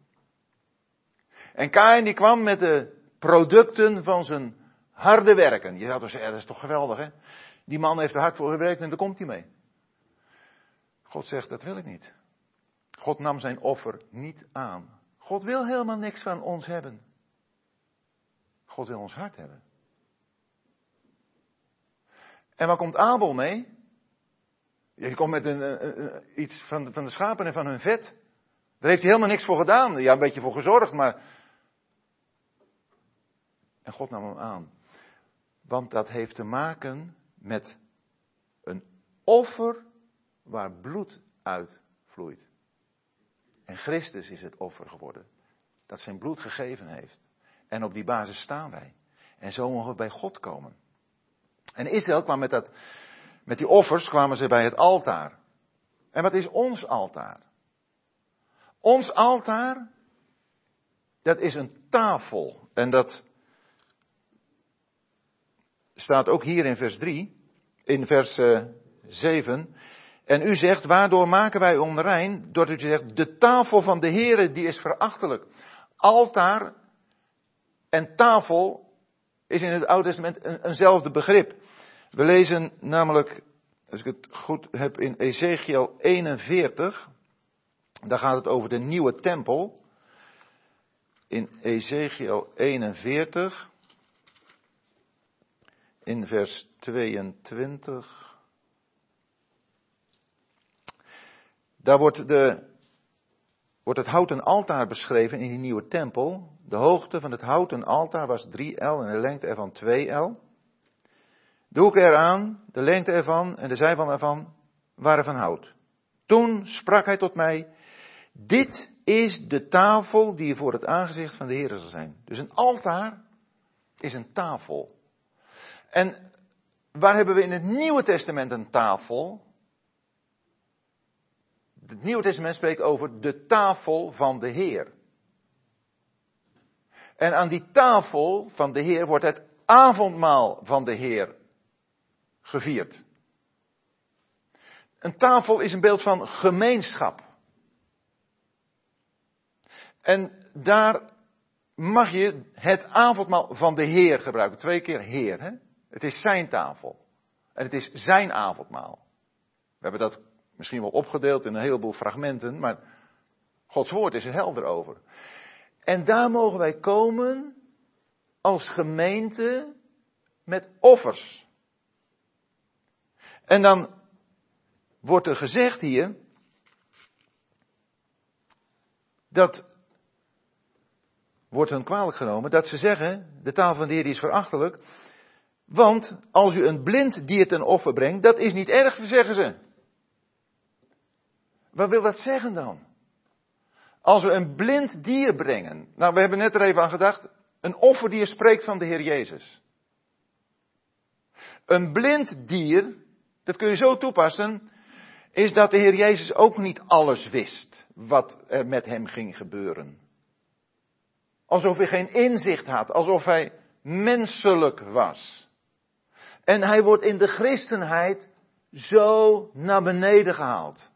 En Kaïn die kwam met de producten van zijn harde werken. Je zou toch zeggen, dat is toch geweldig, hè? Die man heeft er hard voor gewerkt en daar komt hij mee. God zegt, dat wil ik niet. God nam zijn offer niet aan. God wil helemaal niks van ons hebben. God wil ons hart hebben. En waar komt Abel mee? Die komt met een, een, een, iets van, van de schapen en van hun vet. Daar heeft hij helemaal niks voor gedaan. Ja, een beetje voor gezorgd, maar... En God nam hem aan. Want dat heeft te maken met een offer waar bloed uit vloeit. En Christus is het offer geworden. Dat zijn bloed gegeven heeft. En op die basis staan wij. En zo mogen we bij God komen. En Israël kwam met, dat, met die offers kwamen ze bij het altaar. En wat is ons altaar? Ons altaar, dat is een tafel. En dat staat ook hier in vers drie, in vers uh, zeven. En u zegt, waardoor maken wij onrein? Doordat u zegt, de tafel van de Heere die is verachtelijk. Altaar en tafel is in het Oude Testament een, eenzelfde begrip. We lezen namelijk, als ik het goed heb, in Ezekiel eenenveertig. Daar gaat het over de nieuwe tempel. In Ezekiel eenenveertig. In vers tweeëntwintig. Daar wordt, de, wordt het houten altaar beschreven in die nieuwe tempel. De hoogte van het houten altaar was drie el en de lengte ervan twee el. De hoeken eraan, de lengte ervan en de zijwanden ervan waren van hout. Toen sprak hij tot mij, dit is de tafel die voor het aangezicht van de Heer zal zijn. Dus een altaar is een tafel. En waar hebben we in het Nieuwe Testament een tafel? Het Nieuwe Testament spreekt over de tafel van de Heer. En aan die tafel van de Heer wordt het avondmaal van de Heer gevierd. Een tafel is een beeld van gemeenschap. En daar mag je het avondmaal van de Heer gebruiken. Twee keer Heer, hè? Het is zijn tafel. En het is zijn avondmaal. We hebben dat misschien wel opgedeeld in een heleboel fragmenten, maar Gods woord is er helder over. En daar mogen wij komen als gemeente met offers. En dan wordt er gezegd hier, dat wordt hun kwalijk genomen, dat ze zeggen, de tafel van de Heer die is verachtelijk, want als u een blind dier ten offer brengt, dat is niet erg, zeggen ze. Wat wil dat zeggen dan? Als we een blind dier brengen. Nou, we hebben net er even aan gedacht. Een offerdier spreekt van de Heer Jezus. Een blind dier, dat kun je zo toepassen, is dat de Heer Jezus ook niet alles wist wat er met hem ging gebeuren. Alsof hij geen inzicht had, alsof hij menselijk was. En hij wordt in de christenheid zo naar beneden gehaald.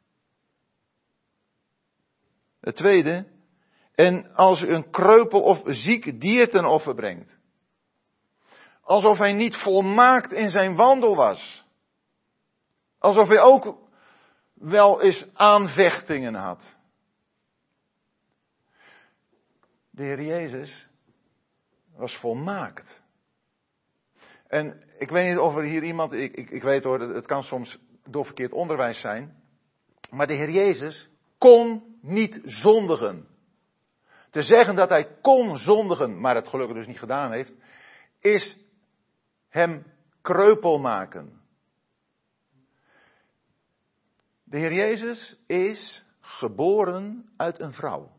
Het tweede, en als u een kreupel of ziek dier ten offer brengt. Alsof hij niet volmaakt in zijn wandel was. Alsof hij ook wel eens aanvechtingen had. De Heer Jezus was volmaakt. En ik weet niet of er hier iemand, ik, ik, ik weet hoor, het kan soms door verkeerd onderwijs zijn. Maar de Heer Jezus kon niet zondigen. Te zeggen dat hij kon zondigen, maar het gelukkig dus niet gedaan heeft, is hem kreupel maken. De Heer Jezus is geboren uit een vrouw.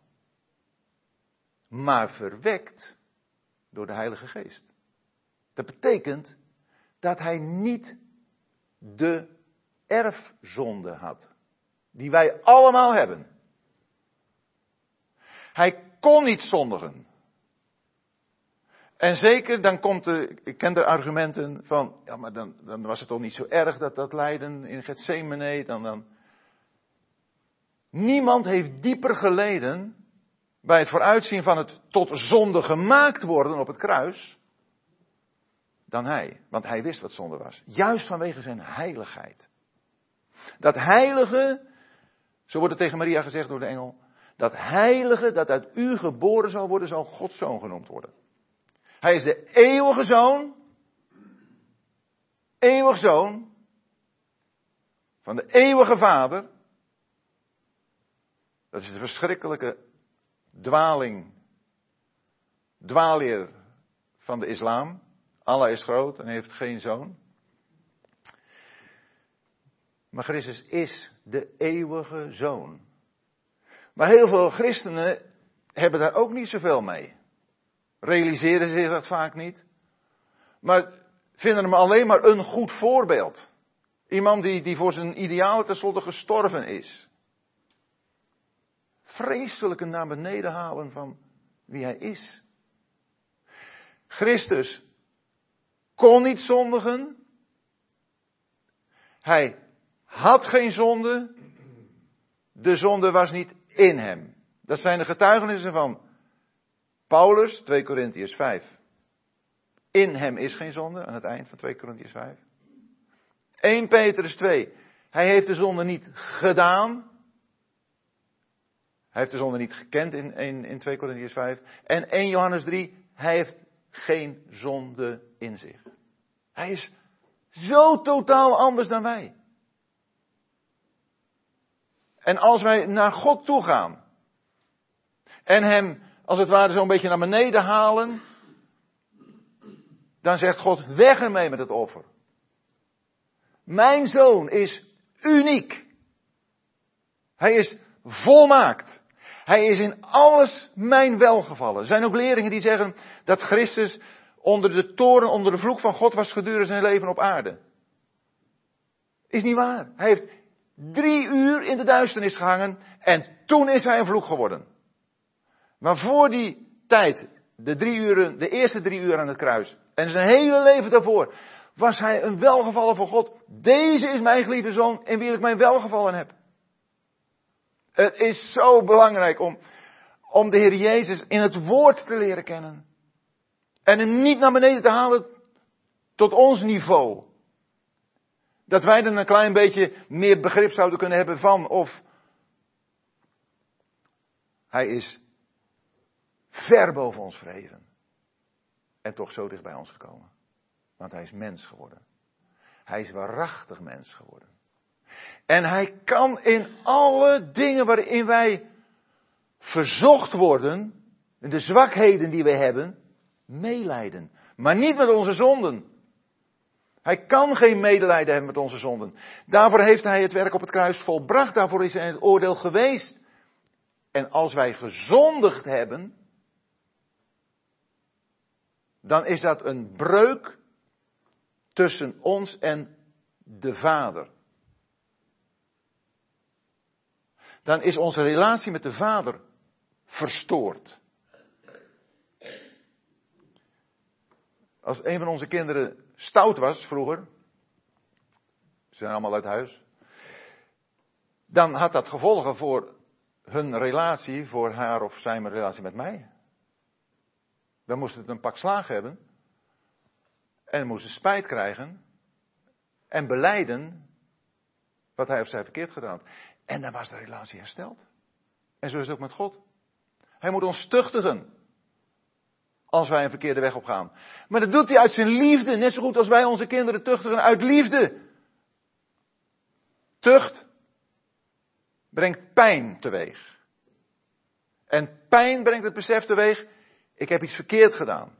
Maar verwekt door de Heilige Geest. Dat betekent dat hij niet de erfzonde had. Die wij allemaal hebben. Hij kon niet zondigen. En zeker, dan komt de, ik ken de argumenten van, ja maar dan, dan was het toch niet zo erg dat dat lijden in Getsemane, dan, dan. Niemand heeft dieper geleden bij het vooruitzien van het tot zonde gemaakt worden op het kruis, dan hij. Want hij wist wat zonde was. Juist vanwege zijn heiligheid. Dat heilige, zo wordt het tegen Maria gezegd door de engel, dat heilige dat uit u geboren zal worden, zal Gods zoon genoemd worden. Hij is de eeuwige zoon, eeuwig zoon, van de eeuwige vader. Dat is de verschrikkelijke dwaling, dwaalleer van de islam. Allah is groot en heeft geen zoon. Maar Christus is de eeuwige zoon. Maar heel veel christenen hebben daar ook niet zoveel mee. Realiseren zich dat vaak niet. Maar vinden hem alleen maar een goed voorbeeld. Iemand die, die voor zijn idealen tenslotte gestorven is. Vreselijke naar beneden halen van wie hij is. Christus kon niet zondigen. Hij had geen zonde. De zonde was niet in hem. Dat zijn de getuigenissen van Paulus, twee Korintiërs vijf. In hem is geen zonde, aan het eind van twee Korintiërs vijf. Eerste Petrus twee. Hij heeft de zonde niet gedaan. Hij heeft de zonde niet gekend in, in, in twee Korintiërs vijf. En eerste Johannes drie. Hij heeft geen zonde in zich. Hij is zo totaal anders dan wij. En als wij naar God toe gaan. En hem als het ware zo'n beetje naar beneden halen. Dan zegt God, weg ermee met het offer. Mijn zoon is uniek. Hij is volmaakt. Hij is in alles mijn welgevallen. Er zijn ook leerlingen die zeggen dat Christus onder de toren, onder de vloek van God was gedurende zijn leven op aarde. Is niet waar. Hij heeft drie uur in de duisternis gehangen en toen is hij een vloek geworden. Maar voor die tijd, de drie uren, de eerste drie uur aan het kruis en zijn hele leven daarvoor, was hij een welgevallen voor God. Deze is mijn geliefde zoon in wie ik mijn welgevallen heb. Het is zo belangrijk om, om de Heer Jezus in het woord te leren kennen. En hem niet naar beneden te halen tot ons niveau. Dat wij er een klein beetje meer begrip zouden kunnen hebben van of hij is ver boven ons verheven. En toch zo dicht bij ons gekomen. Want hij is mens geworden. Hij is waarachtig mens geworden. En hij kan in alle dingen waarin wij verzocht worden, in de zwakheden die we hebben, meelijden. Maar niet met onze zonden. Hij kan geen medelijden hebben met onze zonden. Daarvoor heeft hij het werk op het kruis volbracht. Daarvoor is hij het oordeel geweest. En als wij gezondigd hebben, dan is dat een breuk tussen ons en de Vader. Dan is onze relatie met de Vader verstoord. Als een van onze kinderen stout was vroeger, ze zijn allemaal uit huis, dan had dat gevolgen voor hun relatie, voor haar of zijn relatie met mij. Dan moest het een pak slaag hebben en moest ze spijt krijgen en belijden wat hij of zij verkeerd gedaan had. En dan was de relatie hersteld. En zo is het ook met God. Hij moet ons tuchtigen als wij een verkeerde weg op gaan. Maar dat doet hij uit zijn liefde, net zo goed als wij onze kinderen tuchtigen uit liefde. Tucht brengt pijn teweeg. En pijn brengt het besef teweeg, ik heb iets verkeerd gedaan.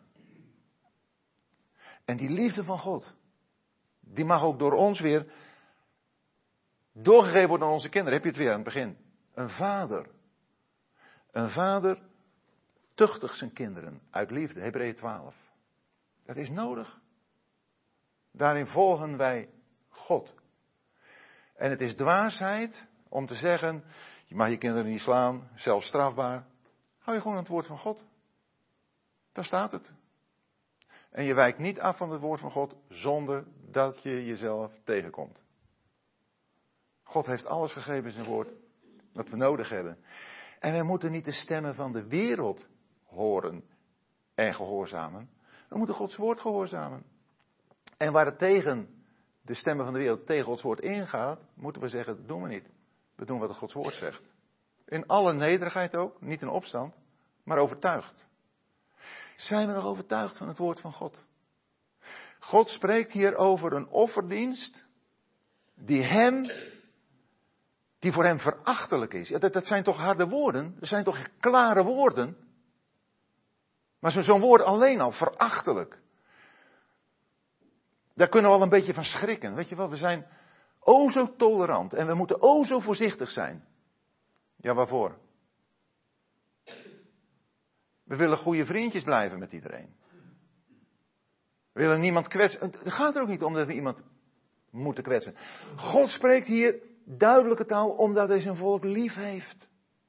En die liefde van God, die mag ook door ons weer doorgegeven worden aan onze kinderen. Heb je het weer aan het begin. Een vader. Een vader tuchtigt zijn kinderen uit liefde. Hebreeën twaalf. Dat is nodig. Daarin volgen wij God. En het is dwaasheid om te zeggen, je mag je kinderen niet slaan, zelfs strafbaar. Hou je gewoon aan het woord van God. Daar staat het. En je wijkt niet af van het woord van God zonder dat je jezelf tegenkomt. God heeft alles gegeven in zijn woord wat we nodig hebben. En wij moeten niet de stemmen van de wereld horen en gehoorzamen. We moeten Gods woord gehoorzamen. En waar het tegen de stemmen van de wereld tegen Gods woord ingaat, moeten we zeggen, dat doen we niet. We doen wat het Gods woord zegt. In alle nederigheid ook, niet in opstand, maar overtuigd. Zijn we nog overtuigd van het woord van God? God spreekt hier over een offerdienst die hem, die voor hem verachtelijk is. Ja, dat, dat zijn toch harde woorden? Dat zijn toch klare woorden? Maar zo, zo'n woord alleen al, verachtelijk. Daar kunnen we al een beetje van schrikken. Weet je wel, we zijn o zo tolerant en we moeten o zo voorzichtig zijn. Ja, waarvoor? We willen goede vriendjes blijven met iedereen. We willen niemand kwetsen. Het gaat er ook niet om dat we iemand moeten kwetsen. God spreekt hier duidelijke taal omdat hij zijn volk lief heeft.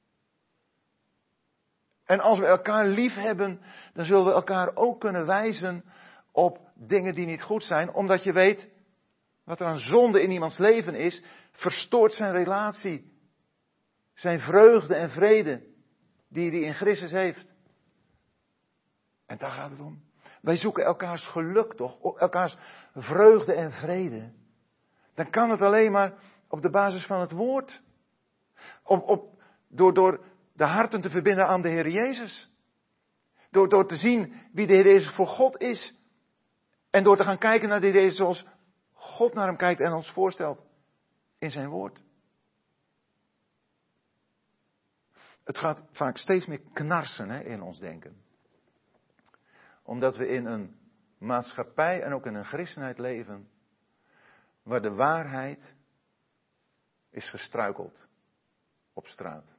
En als we elkaar lief hebben, dan zullen we elkaar ook kunnen wijzen op dingen die niet goed zijn. Omdat je weet, wat er aan zonde in iemands leven is, verstoort zijn relatie. Zijn vreugde en vrede die hij in Christus heeft. En daar gaat het om. Wij zoeken elkaars geluk toch, elkaars vreugde en vrede. Dan kan het alleen maar op de basis van het woord. Op, op, door, door de harten te verbinden aan de Heer Jezus. Door, door te zien wie de Heer Jezus voor God is. En door te gaan kijken naar de Heer Jezus zoals God naar hem kijkt en ons voorstelt in zijn woord. Het gaat vaak steeds meer knarsen hè, in ons denken. Omdat we in een maatschappij en ook in een christenheid leven, waar de waarheid is gestruikeld op straat.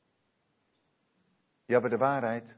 Ja, waar de waarheid,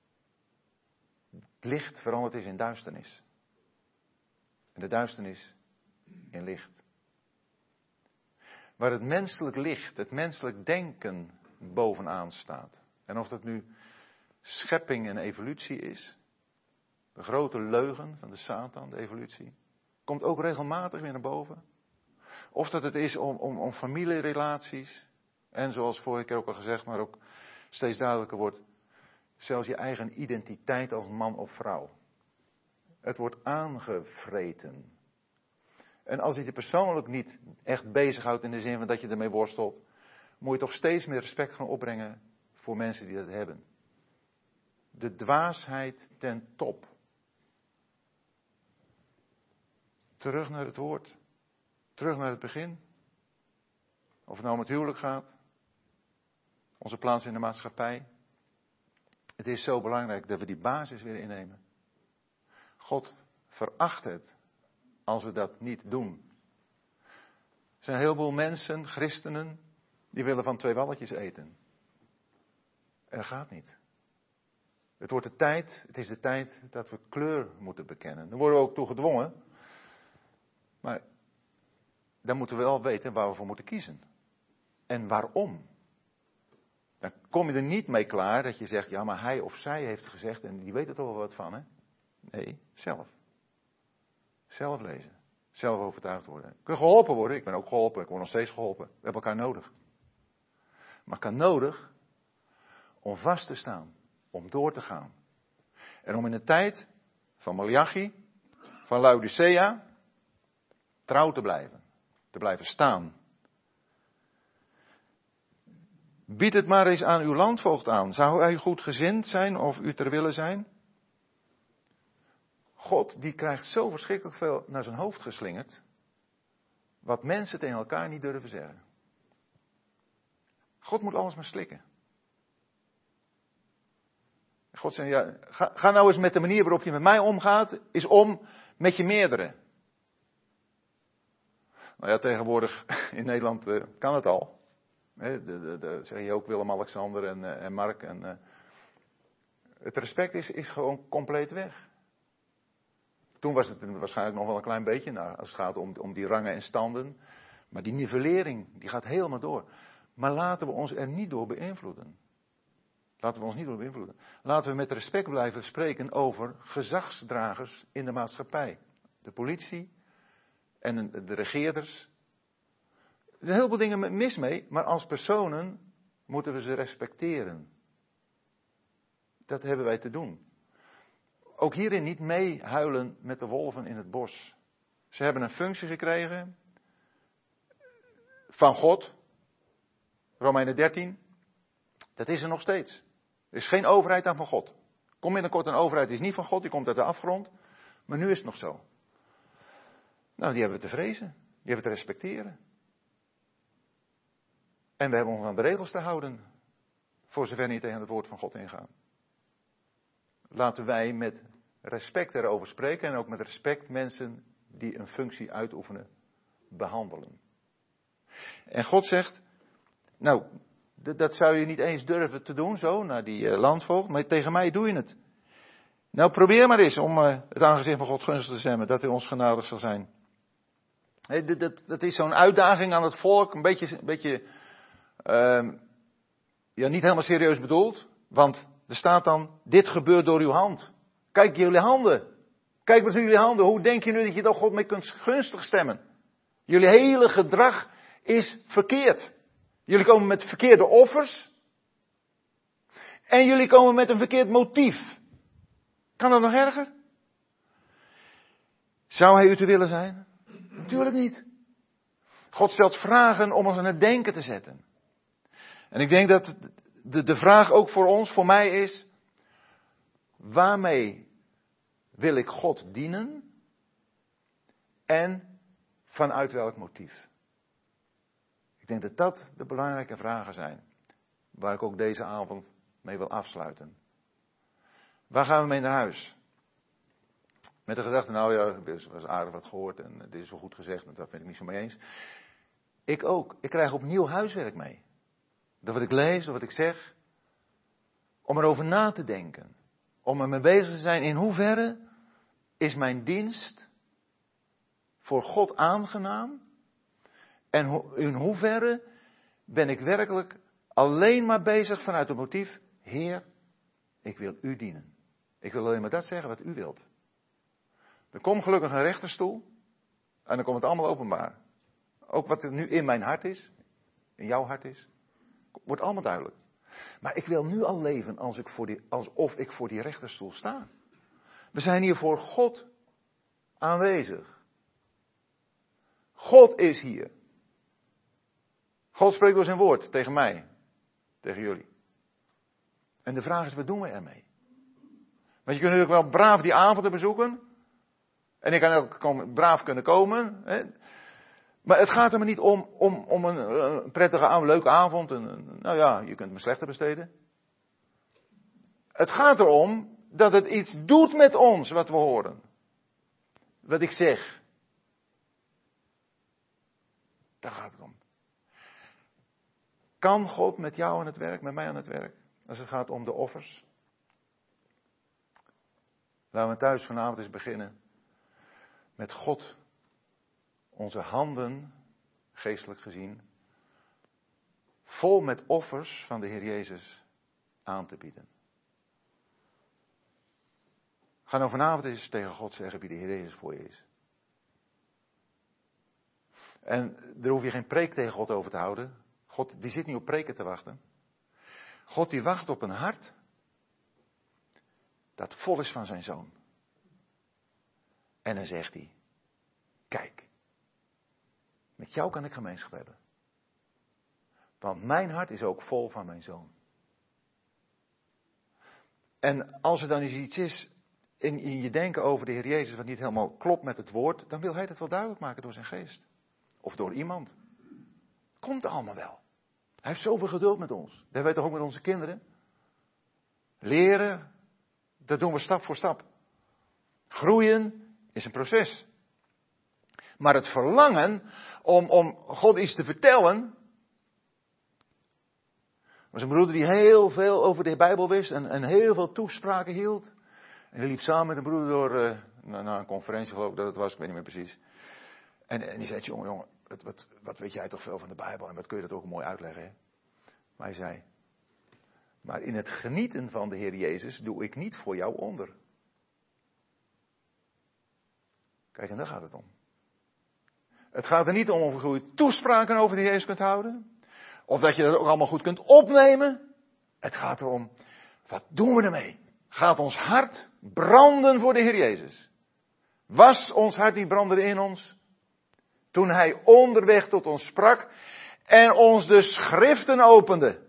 het licht veranderd is in duisternis. En de duisternis in licht. Waar het menselijk licht, het menselijk denken bovenaan staat. En of dat nu schepping en evolutie is, de grote leugen van de Satan, de evolutie, komt ook regelmatig weer naar boven. Of dat het is om, om, om familierelaties, en zoals vorige keer ook al gezegd, maar ook steeds duidelijker wordt, zelfs je eigen identiteit als man of vrouw. Het wordt aangevreten. En als je je persoonlijk niet echt bezighoudt in de zin van dat je ermee worstelt, moet je toch steeds meer respect gaan opbrengen voor mensen die dat hebben. De dwaasheid ten top. Terug naar het woord. Terug naar het begin. Of het nou om het huwelijk gaat. Onze plaats in de maatschappij. Het is zo belangrijk dat we die basis weer innemen. God veracht het als we dat niet doen. Er zijn een heleboel mensen, christenen, die willen van twee walletjes eten. En dat gaat niet. Het wordt de tijd, het is de tijd dat we kleur moeten bekennen. Daar worden we ook toe gedwongen. Maar dan moeten we wel weten waar we voor moeten kiezen. En waarom. Dan kom je er niet mee klaar dat je zegt, ja maar hij of zij heeft gezegd en die weet er toch wel wat van, hè? Nee, zelf. Zelf lezen. Zelf overtuigd worden. Ik kan geholpen worden, ik ben ook geholpen, ik word nog steeds geholpen. We hebben elkaar nodig. Maar ik kan nodig om vast te staan, om door te gaan. En om in de tijd van Malachi, van Laodicea, trouw te blijven. Te blijven staan. Bied het maar eens aan uw landvoogd aan. Zou hij goedgezind zijn of u ter wille zijn? God die krijgt zo verschrikkelijk veel naar zijn hoofd geslingerd. Wat mensen tegen elkaar niet durven zeggen. God moet alles maar slikken. God zegt, ja, ga, ga nou eens met de manier waarop je met mij omgaat, is om met je meerdere. Nou ja, tegenwoordig in Nederland uh, kan het al. He, de, de, de, zeg je ook Willem-Alexander en, uh, en Mark. En, uh, het respect is, is gewoon compleet weg. Toen was het waarschijnlijk nog wel een klein beetje, nou, als het gaat om, om die rangen en standen. Maar die nivellering, die gaat helemaal door. Maar laten we ons er niet door beïnvloeden. Laten we ons niet door beïnvloeden. Laten we met respect blijven spreken over gezagsdragers in de maatschappij. De politie en de regeerders. Er zijn heel veel dingen mis mee, maar als personen moeten we ze respecteren. Dat hebben wij te doen. Ook hierin niet meehuilen met de wolven in het bos. Ze hebben een functie gekregen van God. Romeinen dertien. Dat is er nog steeds. Er is geen overheid dan van God. Kom binnenkort een overheid die is niet van God, die komt uit de afgrond. Maar nu is het nog zo. Nou, die hebben we te vrezen. Die hebben we te respecteren. En we hebben ons aan de regels te houden. Voor zover niet tegen het woord van God ingaan. Laten wij met respect erover spreken. En ook met respect mensen die een functie uitoefenen behandelen. En God zegt, nou, D- dat zou je niet eens durven te doen, zo, naar die uh, landvoogd. Maar tegen mij doe je het. Nou, probeer maar eens om uh, het aangezicht van God gunstig te stemmen, dat hij ons genadig zal zijn. Hey, dat, dat, dat is zo'n uitdaging aan het volk, een beetje, een beetje uh, ja, niet helemaal serieus bedoeld. Want er staat dan, dit gebeurt door uw hand. Kijk jullie handen. Kijk wat jullie handen. Hoe denk je nu dat je dan God mee kunt gunstig stemmen? Jullie hele gedrag is verkeerd. Jullie komen met verkeerde offers. En jullie komen met een verkeerd motief. Kan dat nog erger? Zou hij u te willen zijn? Natuurlijk niet. God stelt vragen om ons aan het denken te zetten. En ik denk dat de, de vraag ook voor ons, voor mij is, waarmee wil ik God dienen? En vanuit welk motief? Ik denk dat dat de belangrijke vragen zijn, waar ik ook deze avond mee wil afsluiten. Waar gaan we mee naar huis? Met de gedachte, nou ja, er was aardig wat gehoord en dit is wel goed gezegd, maar dat ben ik niet zo mee eens. Ik ook. Ik krijg opnieuw huiswerk mee. Dat wat ik lees, dat wat ik zeg. Om erover na te denken. Om ermee bezig te zijn. In hoeverre is mijn dienst voor God aangenaam? En in hoeverre ben ik werkelijk alleen maar bezig vanuit het motief, Heer, ik wil u dienen. Ik wil alleen maar dat zeggen wat u wilt. Er komt gelukkig een rechterstoel. En dan komt het allemaal openbaar. Ook wat er nu in mijn hart is. In jouw hart is. Wordt allemaal duidelijk. Maar ik wil nu al leven als ik voor die, alsof ik voor die rechterstoel sta. We zijn hier voor God aanwezig. God is hier. God spreekt door zijn woord tegen mij. Tegen jullie. En de vraag is, wat doen we ermee? Want je kunt natuurlijk wel braaf die avonden bezoeken. En ik kan ook braaf kunnen komen. Hè. Maar het gaat er maar niet om, om, om een, een prettige, een leuke avond. En, een, nou ja, je kunt het maar slechter besteden. Het gaat erom dat het iets doet met ons wat we horen. Wat ik zeg. Daar gaat het om. Kan God met jou aan het werk, met mij aan het werk? Als het gaat om de offers. Laten we thuis vanavond eens beginnen. Met God onze handen, geestelijk gezien, vol met offers van de Heer Jezus aan te bieden. Ga nou vanavond eens tegen God zeggen wie de Heer Jezus voor je is. En daar hoef je geen preek tegen God over te houden. God die zit niet op preken te wachten. God die wacht op een hart dat vol is van zijn zoon. En dan zegt hij, kijk, met jou kan ik gemeenschap hebben. Want mijn hart is ook vol van mijn zoon. En als er dan eens iets is in, in je denken over de Heer Jezus wat niet helemaal klopt met het woord, dan wil hij dat wel duidelijk maken door zijn geest. Of door iemand. Komt allemaal wel. Hij heeft zoveel geduld met ons. Dat hebben wij toch ook met onze kinderen. Leren, dat doen we stap voor stap. Groeien is een proces. Maar het verlangen om, om God iets te vertellen. Er was een broeder die heel veel over de Bijbel wist en, en heel veel toespraken hield. En hij liep samen met een broeder door uh, naar, naar een conferentie, geloof ik dat het was, ik weet niet meer precies. En, en die zei, jongen, jongen, wat, wat, wat weet jij toch veel van de Bijbel en wat kun je dat ook mooi uitleggen. Hè? Maar hij zei, maar in het genieten van de Heer Jezus doe ik niet voor jou onder. Kijk, en daar gaat het om. Het gaat er niet om of je toespraken over de Heer Jezus kunt houden. Of dat je dat ook allemaal goed kunt opnemen. Het gaat erom, wat doen we ermee? Gaat ons hart branden voor de Heer Jezus? Was ons hart niet brandende in ons? Toen Hij onderweg tot ons sprak en ons de schriften opende.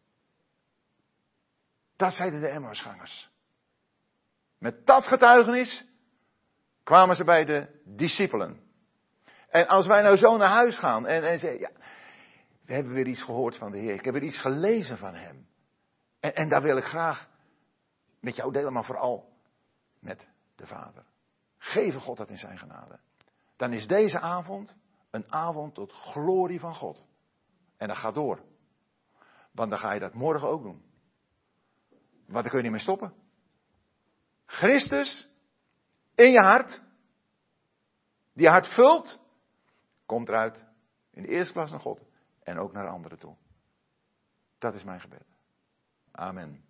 Dat zeiden de Emmausgangers. Met dat getuigenis kwamen ze bij de discipelen. En als wij nou zo naar huis gaan en, en zeggen, ja, we hebben weer iets gehoord van de Heer. Ik heb weer iets gelezen van Hem. En, en daar wil ik graag met jou delen, maar vooral met de Vader. Geven God dat in zijn genade. Dan is deze avond een avond tot glorie van God. En dat gaat door. Want dan ga je dat morgen ook doen. Want daar kun je niet meer stoppen. Christus in je hart, die je hart vult, komt eruit in de eerste plaats naar God en ook naar anderen toe. Dat is mijn gebed. Amen.